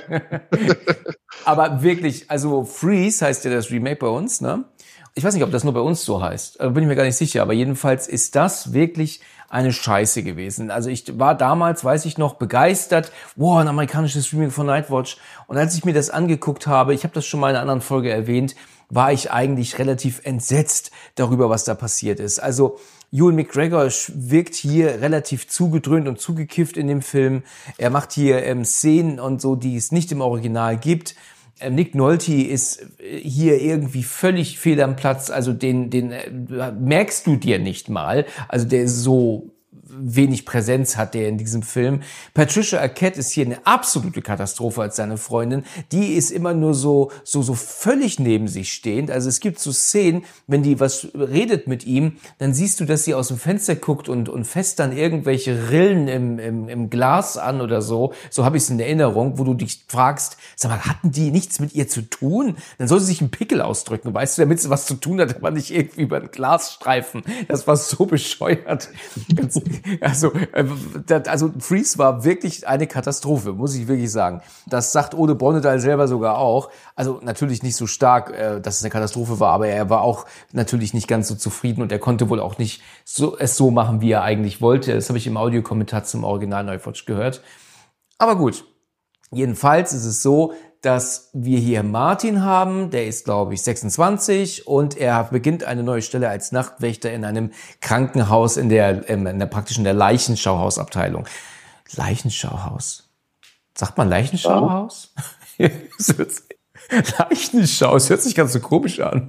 Aber wirklich, also Freeze heißt ja das Remake bei uns, ne? Ich weiß nicht, ob das nur bei uns so heißt. Bin ich mir gar nicht sicher. Aber jedenfalls ist das wirklich eine Scheiße gewesen. Also ich war damals, weiß ich noch, begeistert. Wow, ein amerikanisches Remake von Nightwatch. Und als ich mir das angeguckt habe, ich habe das schon mal in einer anderen Folge erwähnt, war ich eigentlich relativ entsetzt darüber, was da passiert ist. Also Ewan McGregor wirkt hier relativ zugedröhnt und zugekifft in dem Film. Er macht hier Szenen und so, die es nicht im Original gibt. Nick Nolte ist hier irgendwie völlig fehl am Platz. Also den merkst du dir nicht mal. Also der ist so wenig Präsenz hat der in diesem Film. Patricia Arquette ist hier eine absolute Katastrophe als seine Freundin. Die ist immer nur so völlig neben sich stehend. Also es gibt so Szenen, wenn die was redet mit ihm, dann siehst du, dass sie aus dem Fenster guckt und fässt dann irgendwelche Rillen im Glas an oder so. So habe ich es in Erinnerung, wo du dich fragst, sag mal, hatten die nichts mit ihr zu tun? Dann soll sie sich einen Pickel ausdrücken, weißt du, damit sie was zu tun hat, aber nicht irgendwie über den Glasstreifen. Das war so bescheuert. Also Freeze war wirklich eine Katastrophe, muss ich wirklich sagen. Das sagt Ole Bornedal selber sogar auch. Also natürlich nicht so stark, dass es eine Katastrophe war, aber er war auch natürlich nicht ganz so zufrieden und er konnte wohl auch nicht es so machen, wie er eigentlich wollte. Das habe ich im Audiokommentar zum Original Nightwatch gehört. Aber gut, jedenfalls ist es so, dass wir hier Martin haben, der ist, glaube ich, 26 und er beginnt eine neue Stelle als Nachtwächter in einem Krankenhaus in der Leichenschauhausabteilung. Leichenschauhaus. Sagt man Leichenschauhaus? Ja. Leichenschau, das hört sich ganz so komisch an.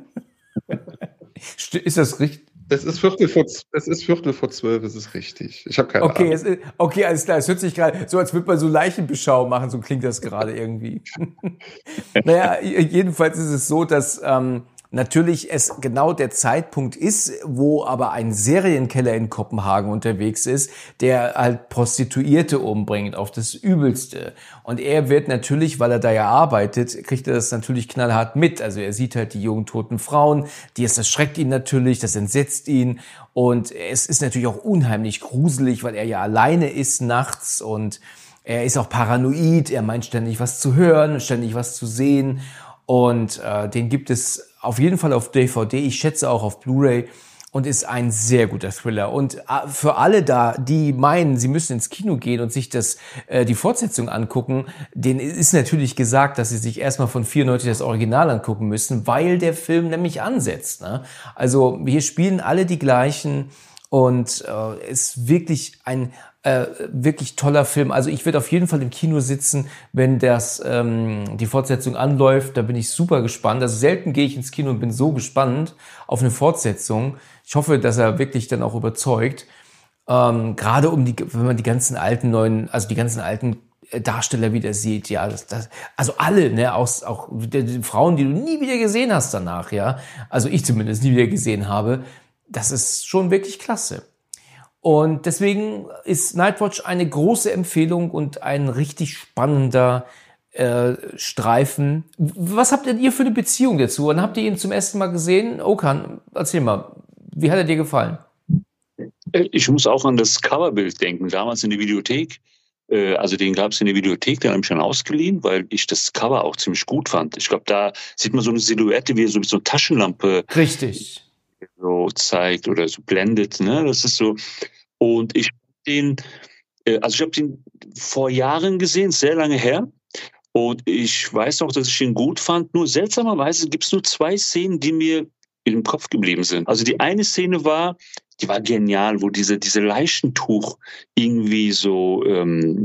Ist das richtig? Es ist Viertel vor 12, es ist richtig. Ich habe keine Ahnung. Okay, alles klar. Es hört sich gerade so, als würde man so Leichenbeschau machen. So klingt das gerade irgendwie. Naja, jedenfalls ist es so, dass natürlich es genau der Zeitpunkt ist, wo aber ein Serienkiller in Kopenhagen unterwegs ist, der halt Prostituierte umbringt auf das Übelste. Und er wird natürlich, weil er da ja arbeitet, kriegt er das natürlich knallhart mit. Also er sieht halt die jungen toten Frauen, das erschreckt ihn natürlich, das entsetzt ihn. Und es ist natürlich auch unheimlich gruselig, weil er ja alleine ist nachts und er ist auch paranoid, er meint ständig was zu hören, ständig was zu sehen. Und den gibt es auf jeden Fall auf DVD, ich schätze auch auf Blu-ray und ist ein sehr guter Thriller. Und für alle da, die meinen, sie müssen ins Kino gehen und sich die Fortsetzung angucken, denen ist natürlich gesagt, dass sie sich erstmal von 94 das Original angucken müssen, weil der Film nämlich ansetzt. Ne? Also hier spielen alle die gleichen und ist wirklich ein wirklich toller Film. Also ich werde auf jeden Fall im Kino sitzen, wenn die Fortsetzung anläuft. Da bin ich super gespannt. Also selten gehe ich ins Kino und bin so gespannt auf eine Fortsetzung. Ich hoffe, dass er wirklich dann auch überzeugt. Gerade wenn man die ganzen alten Darsteller wieder sieht, ja, also alle, ne, auch die Frauen, die du nie wieder gesehen hast danach, ja. Also ich zumindest nie wieder gesehen habe. Das ist schon wirklich klasse. Und deswegen ist Nightwatch eine große Empfehlung und ein richtig spannender Streifen. Was habt ihr für eine Beziehung dazu? Wann habt ihr ihn zum ersten Mal gesehen? Okan, erzähl mal, wie hat er dir gefallen? Ich muss auch an das Coverbild denken, damals in der Videothek. Also den gab es in der Videothek, den habe ich dann ausgeliehen, weil ich das Cover auch ziemlich gut fand. Ich glaube, da sieht man so eine Silhouette, wie er so mit so einer Taschenlampe Richtig. so zeigt oder so blendet. Ne? Das ist so. Und ich habe den vor Jahren gesehen, sehr lange her. Und ich weiß noch, dass ich ihn gut fand. Nur seltsamerweise gibt es nur 2 Szenen, die mir im Kopf geblieben sind. Also die eine Szene die war genial, wo diese Leichentuch irgendwie so, ja,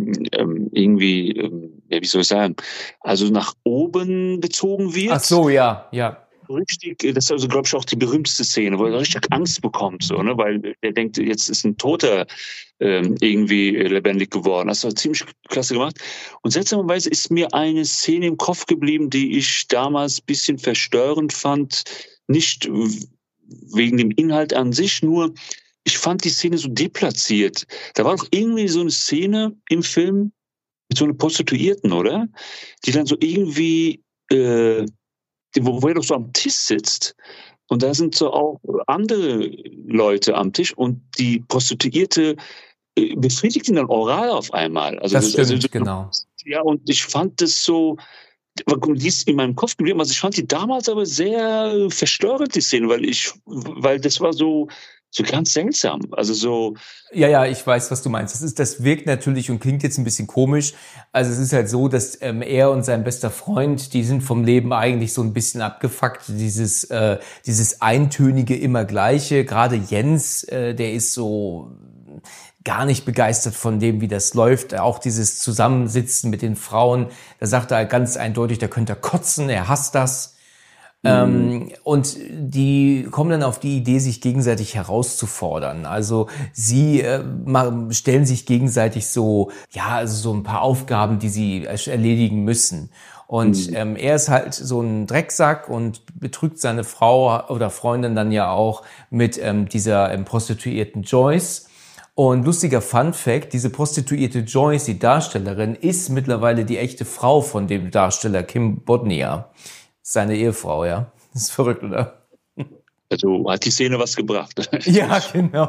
wie soll ich sagen, also nach oben gezogen wird. Ach so, ja. Richtig, das ist also, glaube ich, auch die berühmteste Szene, wo er richtig Angst bekommt, so, ne, weil er denkt, jetzt ist ein Toter irgendwie lebendig geworden. Das war ziemlich klasse gemacht. Und seltsamerweise ist mir eine Szene im Kopf geblieben, die ich damals ein bisschen verstörend fand. Nicht wegen dem Inhalt an sich, nur ich fand die Szene so deplatziert. Da war doch irgendwie so eine Szene im Film mit so einer Prostituierten, oder? Die dann so irgendwie, wo er doch so am Tisch sitzt. Und da sind so auch andere Leute am Tisch und die Prostituierte befriedigt ihn dann oral auf einmal. Also das stimmt, genau. Ja, und ich fand das so, die ist in meinem Kopf geblieben. Also ich fand die damals aber sehr verstörend, die Szene, weil das war so ganz seltsam. Also so. Ja, ich weiß, was du meinst. Das wirkt natürlich und klingt jetzt ein bisschen komisch. Also es ist halt so, dass er und sein bester Freund, die sind vom Leben eigentlich so ein bisschen abgefuckt. Dieses eintönige, immer Gleiche. Gerade Jens, der ist so gar nicht begeistert von dem, wie das läuft. Auch dieses Zusammensitzen mit den Frauen, da sagt er ganz eindeutig, da könnte er kotzen, er hasst das. Und die kommen dann auf die Idee, sich gegenseitig herauszufordern. Also sie stellen sich gegenseitig so ein paar Aufgaben, die sie erledigen müssen. Und er ist halt so ein Drecksack und betrügt seine Frau oder Freundin dann ja auch mit dieser Prostituierten Joyce. Und lustiger Funfact, diese prostituierte Joyce, die Darstellerin, ist mittlerweile die echte Frau von dem Darsteller Kim Bodnia. Seine Ehefrau, ja. Das ist verrückt, oder? Also hat die Szene was gebracht. Ja, genau.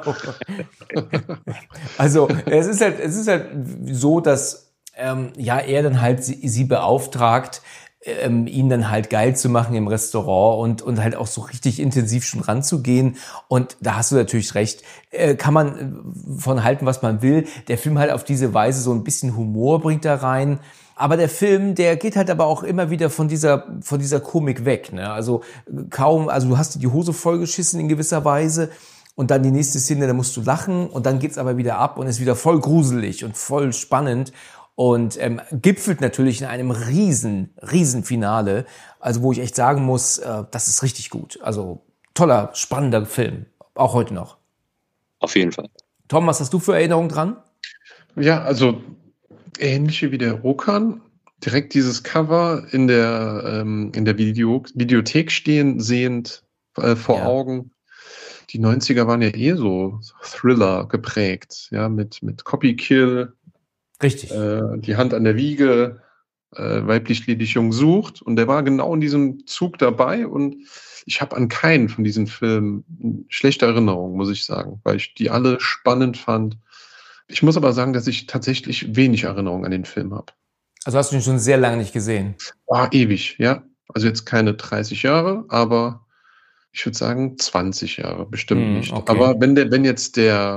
Also es ist halt so, dass er dann halt sie beauftragt, ihn dann halt geil zu machen im Restaurant und halt auch so richtig intensiv schon ranzugehen. Und da hast du natürlich recht. Kann man von halten, was man will. Der Film halt auf diese Weise so ein bisschen Humor bringt da rein. Aber der Film, der geht halt aber auch immer wieder von dieser Komik weg, ne? Also du hast dir die Hose vollgeschissen in gewisser Weise. Und dann die nächste Szene, da musst du lachen und dann geht's aber wieder ab und ist wieder voll gruselig und voll spannend. Und gipfelt natürlich in einem riesen Finale, also wo ich echt sagen muss, das ist richtig gut. Also toller, spannender Film, auch heute noch. Auf jeden Fall. Tom, was hast du für Erinnerungen dran? Ja, also ähnliche wie der Okan. Direkt dieses Cover in der Videothek sehend vor Augen. Die 90er waren ja so Thriller geprägt, ja, mit Copy Kill. Richtig. Die Hand an der Wiege, weiblich ledig jung sucht. Und der war genau in diesem Zug dabei. Und ich habe an keinen von diesen Filmen schlechte Erinnerungen, muss ich sagen, weil ich die alle spannend fand. Ich muss aber sagen, dass ich tatsächlich wenig Erinnerungen an den Film habe. Also hast du ihn schon sehr lange nicht gesehen? Ewig, ja. Also jetzt keine 30 Jahre, aber ich würde sagen 20 Jahre, bestimmt nicht. Okay. Aber wenn jetzt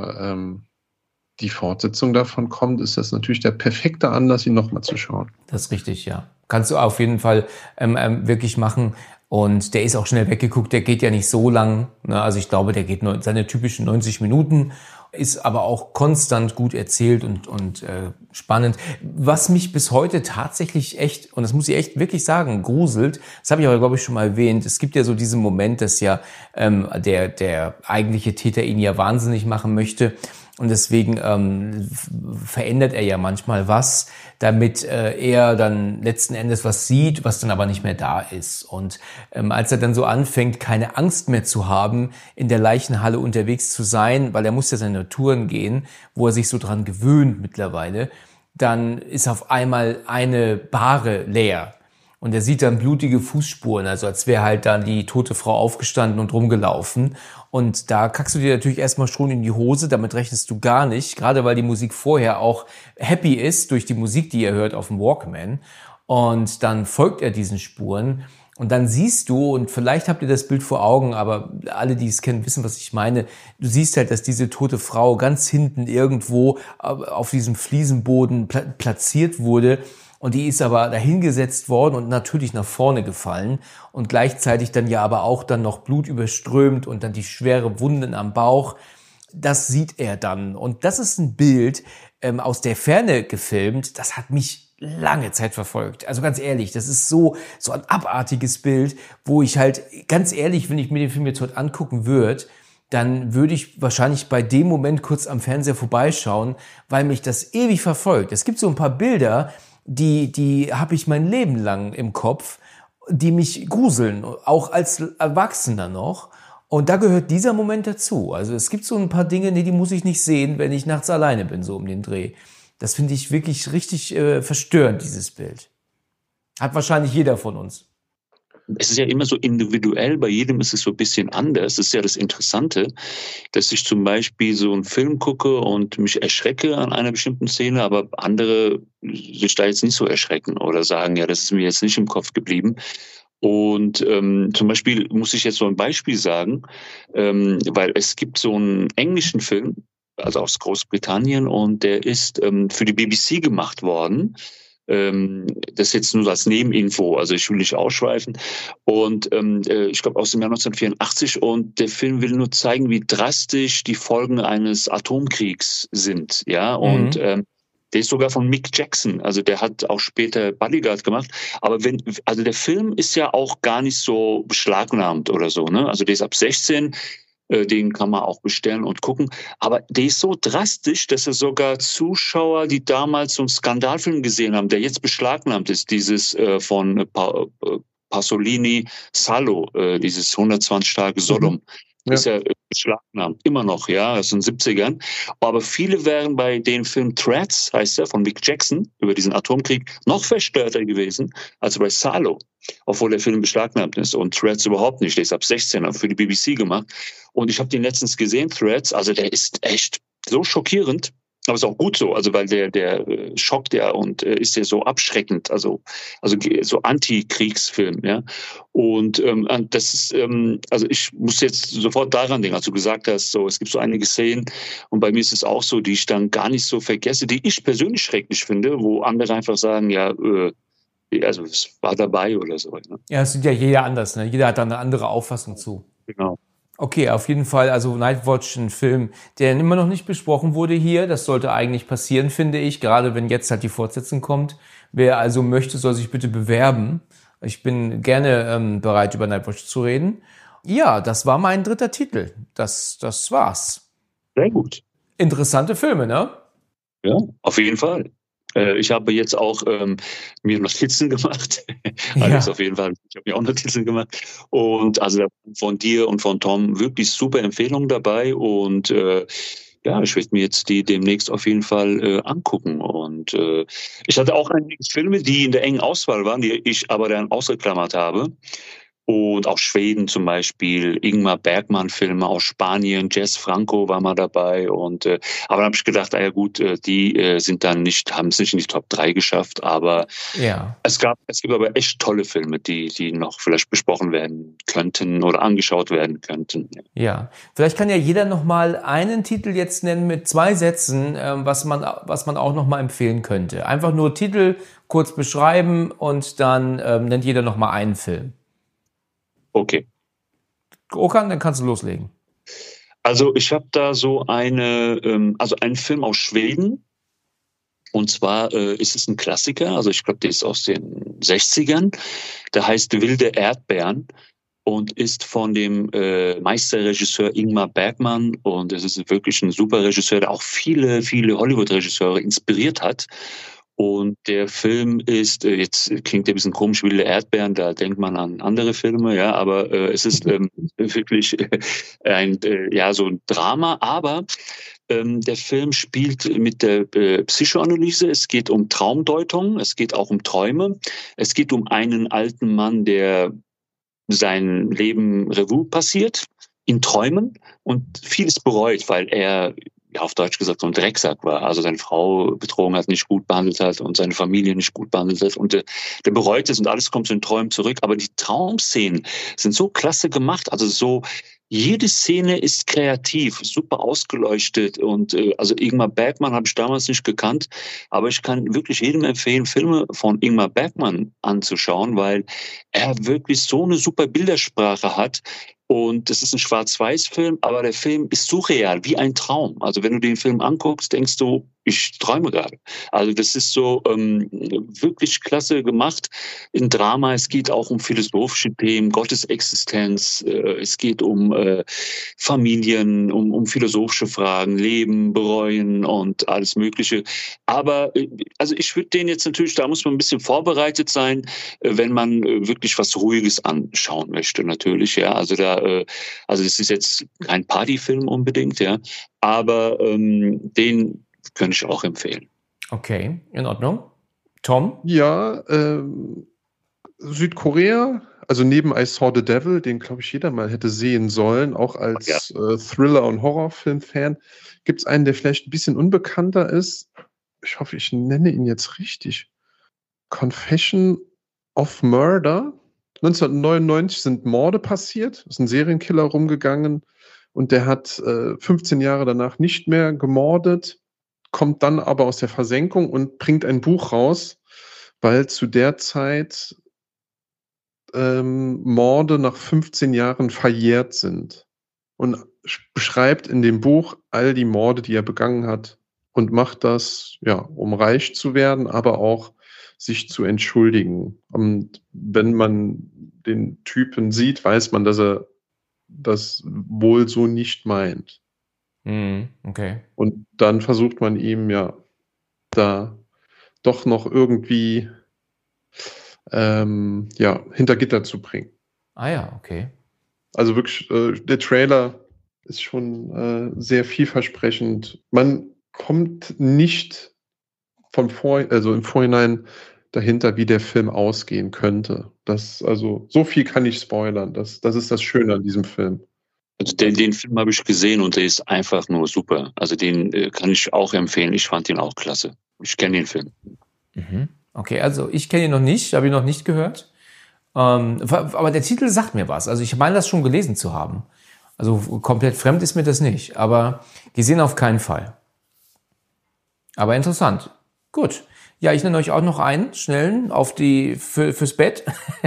die Fortsetzung davon kommt, ist das natürlich der perfekte Anlass, ihn nochmal zu schauen. Das ist richtig, ja. Kannst du auf jeden Fall wirklich machen. Und der ist auch schnell weggeguckt, der geht ja nicht so lang. Ne? Also ich glaube, der geht seine typischen 90 Minuten, ist aber auch konstant gut erzählt und spannend. Was mich bis heute tatsächlich echt, und das muss ich echt wirklich sagen, gruselt, das habe ich aber, glaube ich, schon mal erwähnt, es gibt ja so diesen Moment, dass ja der eigentliche Täter ihn ja wahnsinnig machen möchte. Und deswegen verändert er ja manchmal was, damit er dann letzten Endes was sieht, was dann aber nicht mehr da ist. Und als er dann so anfängt, keine Angst mehr zu haben, in der Leichenhalle unterwegs zu sein, weil er muss ja seine Touren gehen, wo er sich so dran gewöhnt mittlerweile, dann ist auf einmal eine Bahre leer. Und er sieht dann blutige Fußspuren, also als wäre halt dann die tote Frau aufgestanden und rumgelaufen. Und da kackst du dir natürlich erstmal schon in die Hose, damit rechnest du gar nicht, gerade weil die Musik vorher auch happy ist durch die Musik, die ihr hört auf dem Walkman. Und dann folgt er diesen Spuren. Und dann siehst du, und vielleicht habt ihr das Bild vor Augen, aber alle, die es kennen, wissen, was ich meine. Du siehst halt, dass diese tote Frau ganz hinten irgendwo auf diesem Fliesenboden platziert wurde. Und die ist aber dahingesetzt worden und natürlich nach vorne gefallen. Und gleichzeitig dann ja aber auch dann noch Blut überströmt und dann die schwere Wunden am Bauch. Das sieht er dann. Und das ist ein Bild aus der Ferne gefilmt. Das hat mich lange Zeit verfolgt. Also ganz ehrlich, das ist so ein abartiges Bild, wo ich halt, ganz ehrlich, wenn ich mir den Film jetzt heute angucken würde, dann würde ich wahrscheinlich bei dem Moment kurz am Fernseher vorbeischauen, weil mich das ewig verfolgt. Es gibt so ein paar Bilder, die habe ich mein Leben lang im Kopf, die mich gruseln, auch als Erwachsener noch. Und da gehört dieser Moment dazu. Also es gibt so ein paar Dinge, die muss ich nicht sehen, wenn ich nachts alleine bin, so um den Dreh. Das finde ich wirklich richtig verstörend, dieses Bild. Hat wahrscheinlich jeder von uns. Es ist ja immer so individuell, bei jedem ist es so ein bisschen anders. Das ist ja das Interessante, dass ich zum Beispiel so einen Film gucke und mich erschrecke an einer bestimmten Szene, aber andere sich da jetzt nicht so erschrecken oder sagen, ja, das ist mir jetzt nicht im Kopf geblieben. Und zum Beispiel muss ich jetzt so ein Beispiel sagen, weil es gibt so einen englischen Film, also aus Großbritannien, und der ist für die BBC gemacht worden. Das jetzt nur als Nebeninfo, also ich will nicht ausschweifen. Und ich glaube aus dem Jahr 1984, und der Film will nur zeigen, wie drastisch die Folgen eines Atomkriegs sind. Ja, und der ist sogar von Mick Jackson, also der hat auch später Bodyguard gemacht. Aber also der Film ist ja auch gar nicht so beschlagnahmt oder so, ne? Also der ist ab 16. Den kann man auch bestellen und gucken. Aber der ist so drastisch, dass er sogar Zuschauer, die damals so einen Skandalfilm gesehen haben, der jetzt beschlagnahmt ist, dieses von Pasolini, Salo, dieses 120 Tage Sodom, ist ja beschlagnahmt, immer noch, ja, aus den 70ern. Aber viele wären bei dem Film Threats, heißt er, von Mick Jackson, über diesen Atomkrieg, noch verstörter gewesen als bei Salo, obwohl der Film beschlagnahmt ist. Und Threats überhaupt nicht, der ist ab 16, für die BBC gemacht. Und ich habe den letztens gesehen, Threats, also der ist echt so schockierend. Aber ist auch gut so, also weil der schockt ja und ist ja so abschreckend, also so Anti-Kriegsfilm, ja. Und das ist, also ich muss jetzt sofort daran denken, als du gesagt hast, so es gibt so einige Szenen, und bei mir ist es auch so, die ich dann gar nicht so vergesse, die ich persönlich schrecklich finde, wo andere einfach sagen, ja, also es war dabei oder so. Ne? Ja, es sieht ja jeder anders, ne? Jeder hat da eine andere Auffassung zu. Genau. Okay, auf jeden Fall, also Nightwatch, ein Film, der immer noch nicht besprochen wurde hier. Das sollte eigentlich passieren, finde ich, gerade wenn jetzt halt die Fortsetzung kommt. Wer also möchte, soll sich bitte bewerben. Ich bin gerne bereit, über Nightwatch zu reden. Ja, das war mein dritter Titel. Das war's. Sehr gut. Interessante Filme, ne? Ja, auf jeden Fall. Ich habe jetzt auch mir Notizen gemacht. Also auf jeden Fall, ich habe mir auch Notizen gemacht. Und also von dir und von Tom wirklich super Empfehlungen dabei. Und ja, ich werde mir jetzt die demnächst auf jeden Fall angucken. Und ich hatte auch einige Filme, die in der engen Auswahl waren, die ich aber dann ausgeklammert habe. Und auch Schweden zum Beispiel, Ingmar Bergman-Filme aus Spanien, Jess Franco war mal dabei. Und aber dann habe ich gedacht, ja gut, die sind dann haben es nicht in die Top 3 geschafft. Aber ja. Es gibt aber echt tolle Filme, die noch vielleicht besprochen werden könnten oder angeschaut werden könnten. Ja, vielleicht kann ja jeder noch mal einen Titel jetzt nennen mit 2 Sätzen, was man auch noch mal empfehlen könnte. Einfach nur Titel kurz beschreiben und dann nennt jeder noch mal einen Film. Okay. Okan, dann kannst du loslegen. Also ich habe da so einen Film aus Schweden. Und zwar ist es ein Klassiker, also ich glaube, der ist aus den 60ern. Der heißt Wilde Erdbeeren und ist von dem Meisterregisseur Ingmar Bergman. Und es ist wirklich ein super Regisseur, der auch viele, viele Hollywood-Regisseure inspiriert hat. Und der Film ist, jetzt klingt der ein bisschen komisch, Wilde Erdbeeren, da denkt man an andere Filme, ja, aber es ist wirklich so ein Drama, aber Der Film spielt mit der Psychoanalyse. Es geht um Traumdeutung. Es geht auch um Träume. Es geht um einen alten Mann, der sein Leben Revue passiert in Träumen und vieles bereut, weil er, ja, auf Deutsch gesagt, so ein Drecksack war. Also seine Frau betrogen hat, nicht gut behandelt hat und seine Familie nicht gut behandelt hat. Und der bereut es und alles kommt zu den Träumen zurück. Aber die Traumszenen sind so klasse gemacht. Also so, jede Szene ist kreativ, super ausgeleuchtet. Und also Ingmar Bergman habe ich damals nicht gekannt. Aber ich kann wirklich jedem empfehlen, Filme von Ingmar Bergman anzuschauen, weil er wirklich so eine super Bildersprache hat. Und das ist ein Schwarz-Weiß-Film, aber der Film ist surreal, wie ein Traum. Also wenn du den Film anguckst, denkst du, ich träume gerade. Also das ist so wirklich klasse gemacht. Ein Drama, es geht auch um philosophische Themen, Gottesexistenz, es geht um Familien, um philosophische Fragen, Leben, Bereuen und alles Mögliche. Aber also ich würde den jetzt natürlich, da muss man ein bisschen vorbereitet sein, wenn man wirklich was Ruhiges anschauen möchte, natürlich. Ja, also also das ist jetzt kein Partyfilm unbedingt, ja, aber den könnte ich auch empfehlen. Okay, in Ordnung. Tom? Ja, Südkorea, also neben I Saw the Devil, den, glaube ich, jeder mal hätte sehen sollen, auch als Thriller- und Horrorfilm-Fan, gibt es einen, der vielleicht ein bisschen unbekannter ist. Ich hoffe, ich nenne ihn jetzt richtig. Confession of Murder. 1999 sind Morde passiert, ist ein Serienkiller rumgegangen und der hat 15 Jahre danach nicht mehr gemordet, kommt dann aber aus der Versenkung und bringt ein Buch raus, weil zu der Zeit Morde nach 15 Jahren verjährt sind. Und beschreibt in dem Buch all die Morde, die er begangen hat und macht das, ja, um reich zu werden, aber auch sich zu entschuldigen. Und wenn man den Typen sieht, weiß man, dass er das wohl so nicht meint. Okay. Und dann versucht man ihm ja da doch noch irgendwie hinter Gitter zu bringen. Ah ja, okay. Also wirklich, der Trailer ist schon sehr vielversprechend. Man kommt nicht im Vorhinein dahinter, wie der Film ausgehen könnte. Also so viel kann ich spoilern. Das ist das Schöne an diesem Film. Also den Film habe ich gesehen und der ist einfach nur super. Also den kann ich auch empfehlen. Ich fand ihn auch klasse. Ich kenne den Film. Okay, also ich kenne ihn noch nicht, habe ihn noch nicht gehört. Aber der Titel sagt mir was. Also ich meine, das schon gelesen zu haben. Also komplett fremd ist mir das nicht. Aber gesehen auf keinen Fall. Aber interessant. Gut. Ja, ich nenne euch auch noch einen, schnellen, fürs Bett.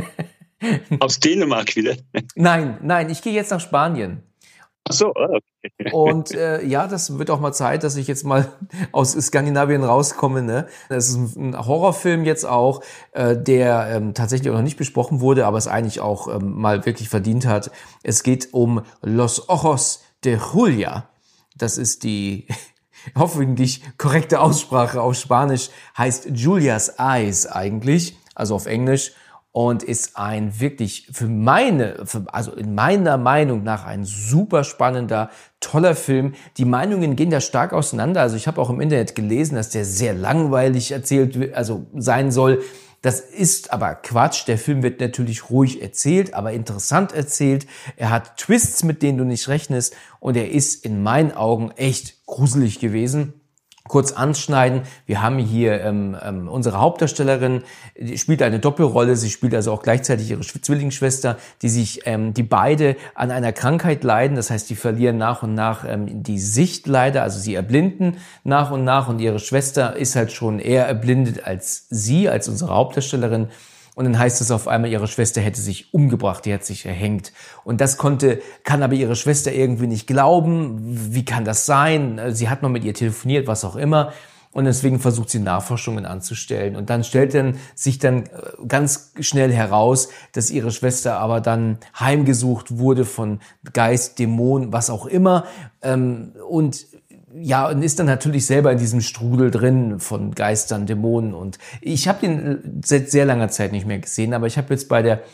Aus Dänemark wieder? Nein, ich gehe jetzt nach Spanien. Ach so, okay. Und ja, das wird auch mal Zeit, dass ich jetzt mal aus Skandinavien rauskomme. Ne? Das ist ein Horrorfilm jetzt auch, der tatsächlich auch noch nicht besprochen wurde, aber es eigentlich auch mal wirklich verdient hat. Es geht um Los Ojos de Julia. Das ist die hoffentlich korrekte Aussprache auf Spanisch, heißt Julia's Eyes eigentlich, also auf Englisch. Und ist ein wirklich also in meiner Meinung nach ein super spannender, toller Film. Die Meinungen gehen da stark auseinander. Also ich habe auch im Internet gelesen, dass der sehr langweilig sein soll. Das ist aber Quatsch. Der Film wird natürlich ruhig erzählt, aber interessant erzählt. Er hat Twists, mit denen du nicht rechnest. Und er ist in meinen Augen echt gruselig gewesen. Kurz anschneiden, wir haben hier unsere Hauptdarstellerin, die spielt eine Doppelrolle, sie spielt also auch gleichzeitig ihre Zwillingsschwester, die beide an einer Krankheit leiden, das heißt, die verlieren nach und nach die Sicht leider, also sie erblinden nach und ihre Schwester ist halt schon eher erblindet als sie, als unsere Hauptdarstellerin. Und dann heißt es auf einmal, ihre Schwester hätte sich umgebracht, die hat sich erhängt. Und das kann aber ihre Schwester irgendwie nicht glauben. Wie kann das sein? Sie hat mal mit ihr telefoniert, was auch immer. Und deswegen versucht sie Nachforschungen anzustellen. Und dann stellt sich ganz schnell heraus, dass ihre Schwester aber dann heimgesucht wurde von Geist, Dämon, was auch immer. Und ja, und ist dann natürlich selber in diesem Strudel drin von Geistern, Dämonen. Und ich habe den seit sehr langer Zeit nicht mehr gesehen, aber ich habe jetzt bei der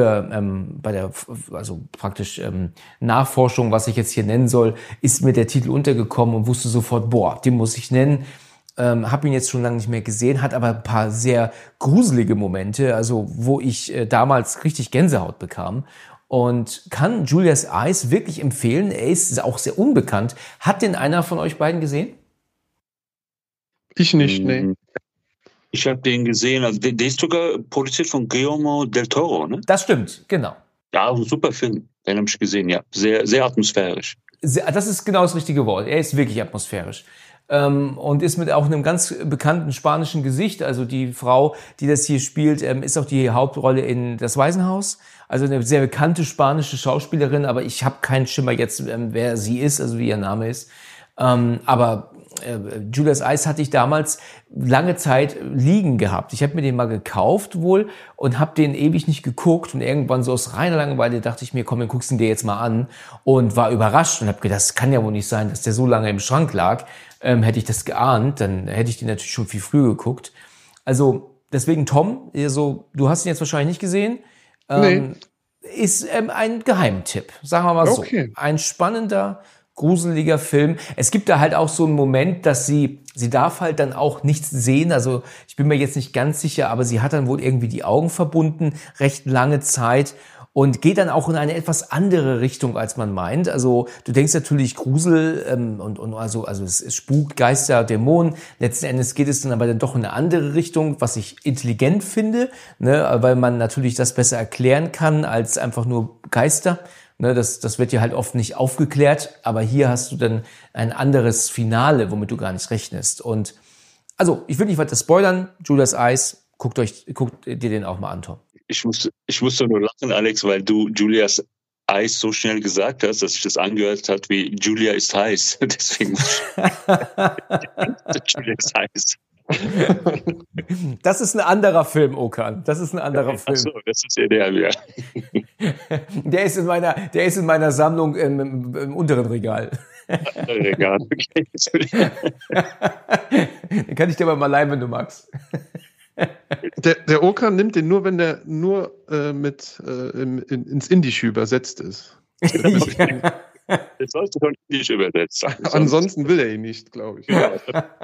Nachforschung, was ich jetzt hier nennen soll, ist mir der Titel untergekommen und wusste sofort, boah, den muss ich nennen. Habe ihn jetzt schon lange nicht mehr gesehen, hat aber ein paar sehr gruselige Momente, also wo ich damals richtig Gänsehaut bekam. Und kann Julia's Eyes wirklich empfehlen. Er ist auch sehr unbekannt. Hat den einer von euch beiden gesehen? Ich nicht, nee. Ich habe den gesehen. Also der ist sogar produziert von Guillermo del Toro, ne? Das stimmt, genau. Ja, ein super Film. Den habe ich gesehen, ja. Sehr, sehr atmosphärisch. Das ist genau das richtige Wort. Er ist wirklich atmosphärisch. Und ist mit auch einem ganz bekannten spanischen Gesicht. Also die Frau, die das hier spielt, ist auch die Hauptrolle in Das Waisenhaus. Also eine sehr bekannte spanische Schauspielerin, aber ich habe keinen Schimmer jetzt, wer sie ist, also wie ihr Name ist. Aber Julia's Eyes hatte ich damals lange Zeit liegen gehabt. Ich habe mir den mal gekauft wohl und habe den ewig nicht geguckt. Und irgendwann so aus reiner Langeweile dachte ich mir, komm, dann guckst du den dir jetzt mal an. Und war überrascht und habe gedacht, das kann ja wohl nicht sein, dass der so lange im Schrank lag. Hätte ich das geahnt, dann hätte ich den natürlich schon viel früher geguckt. Also deswegen, Tom, du hast ihn jetzt wahrscheinlich nicht gesehen. Nee. Ist ein Geheimtipp, sagen wir mal so. Okay. Ein spannender, gruseliger Film. Es gibt da halt auch so einen Moment, dass sie darf halt dann auch nichts sehen. Also ich bin mir jetzt nicht ganz sicher, aber sie hat dann wohl irgendwie die Augen verbunden, recht lange Zeit. Und geht dann auch in eine etwas andere Richtung, als man meint. Also du denkst natürlich Grusel also es spukt, Geister, Dämonen. Letzten Endes geht es dann aber dann doch in eine andere Richtung, was ich intelligent finde, ne, weil man natürlich das besser erklären kann als einfach nur Geister. Ne, das wird ja halt oft nicht aufgeklärt, aber hier hast du dann ein anderes Finale, womit du gar nicht rechnest. Und also ich will nicht weiter spoilern. Julia's Eyes, guckt dir den auch mal an, Tom. Ich musste nur lachen, Alex, weil du Julia's Eyes so schnell gesagt hast, dass sich das angehört hat wie Julia ist heiß. Deswegen Julia's Eyes. Das ist ein anderer Film, Okan. Das ist ein anderer Film. Achso, das ist ja der, ja. Der ist in meiner Sammlung im unteren Regal. Regal, okay. Den kann ich dir mal leihen, wenn du magst. Der Okan nimmt den nur, wenn der nur ins Indische übersetzt ist. Das sollst du von Indisch übersetzen. Ansonsten will er ihn nicht, glaube ich. Ja,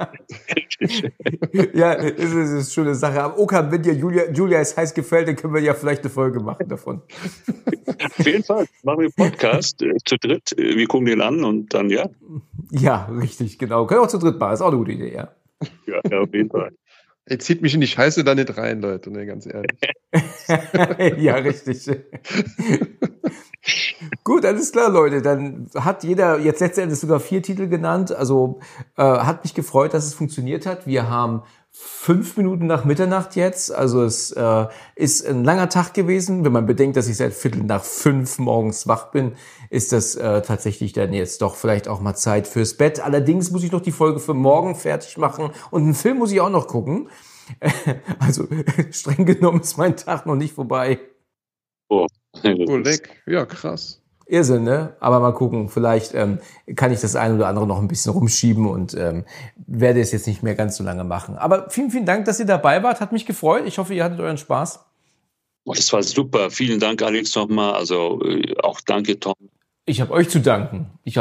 das ist eine schöne Sache. Aber Okan, wenn dir Julia's Eyes gefällt, dann können wir ja vielleicht eine Folge machen davon. Auf jeden Fall. Machen wir einen Podcast zu dritt. Wir gucken den an und dann, ja. Ja, richtig, genau. Können wir auch zu dritt machen. Ist auch eine gute Idee, ja. Ja, auf jeden Fall. Ey, zieht mich in die Scheiße da nicht rein, Leute, ne, ganz ehrlich. Ja, richtig. Gut, alles klar, Leute. Dann hat jeder jetzt letztendlich sogar 4 Titel genannt. Also hat mich gefreut, dass es funktioniert hat. Wir haben 5 Minuten nach Mitternacht jetzt. Also es ist ein langer Tag gewesen. Wenn man bedenkt, dass ich seit 4:45 morgens wach bin, ist das tatsächlich dann jetzt doch vielleicht auch mal Zeit fürs Bett. Allerdings muss ich noch die Folge für morgen fertig machen und einen Film muss ich auch noch gucken. Also streng genommen ist mein Tag noch nicht vorbei. Oh, leck. Ja, krass. Irrsinn, ne? Aber mal gucken, vielleicht kann ich das ein oder andere noch ein bisschen rumschieben und werde es jetzt nicht mehr ganz so lange machen. Aber vielen, vielen Dank, dass ihr dabei wart. Hat mich gefreut. Ich hoffe, ihr hattet euren Spaß. Oh, das war super. Vielen Dank, Alex, nochmal. Also auch danke, Tom. Ich habe euch zu danken. Ich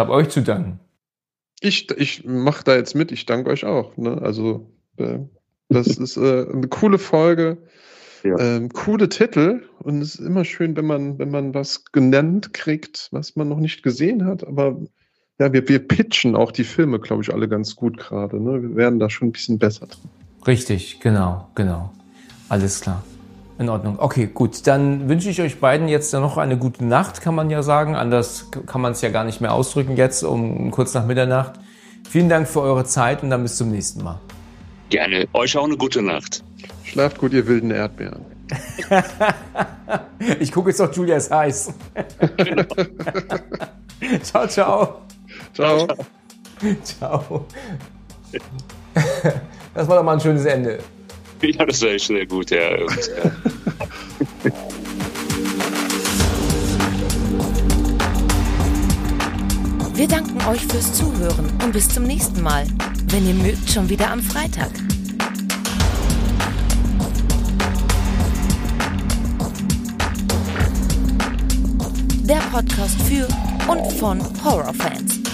mache da jetzt mit. Ich danke euch auch. Ne? Also das ist eine coole Folge. Ja. Coole Titel und es ist immer schön, wenn man was genannt kriegt, was man noch nicht gesehen hat, aber ja, wir pitchen auch die Filme, glaube ich, alle ganz gut gerade, ne? Wir werden da schon ein bisschen besser drin. Richtig, genau. Alles klar. In Ordnung. Okay, gut. Dann wünsche ich euch beiden jetzt noch eine gute Nacht, kann man ja sagen. Anders kann man es ja gar nicht mehr ausdrücken jetzt, um kurz nach Mitternacht. Vielen Dank für eure Zeit und dann bis zum nächsten Mal. Gerne. Euch auch eine gute Nacht. Schlaft gut, ihr wilden Erdbeeren. Ich gucke jetzt auf Julia's Eyes. Genau. Ciao, ciao. Ciao. Ciao. Das war doch mal ein schönes Ende. Ja, das war echt sehr gut, ja. Wir danken danken euch fürs Zuhören und bis zum nächsten Mal. Wenn ihr mögt, schon wieder am Freitag. Der Podcast für und von Horrorfans.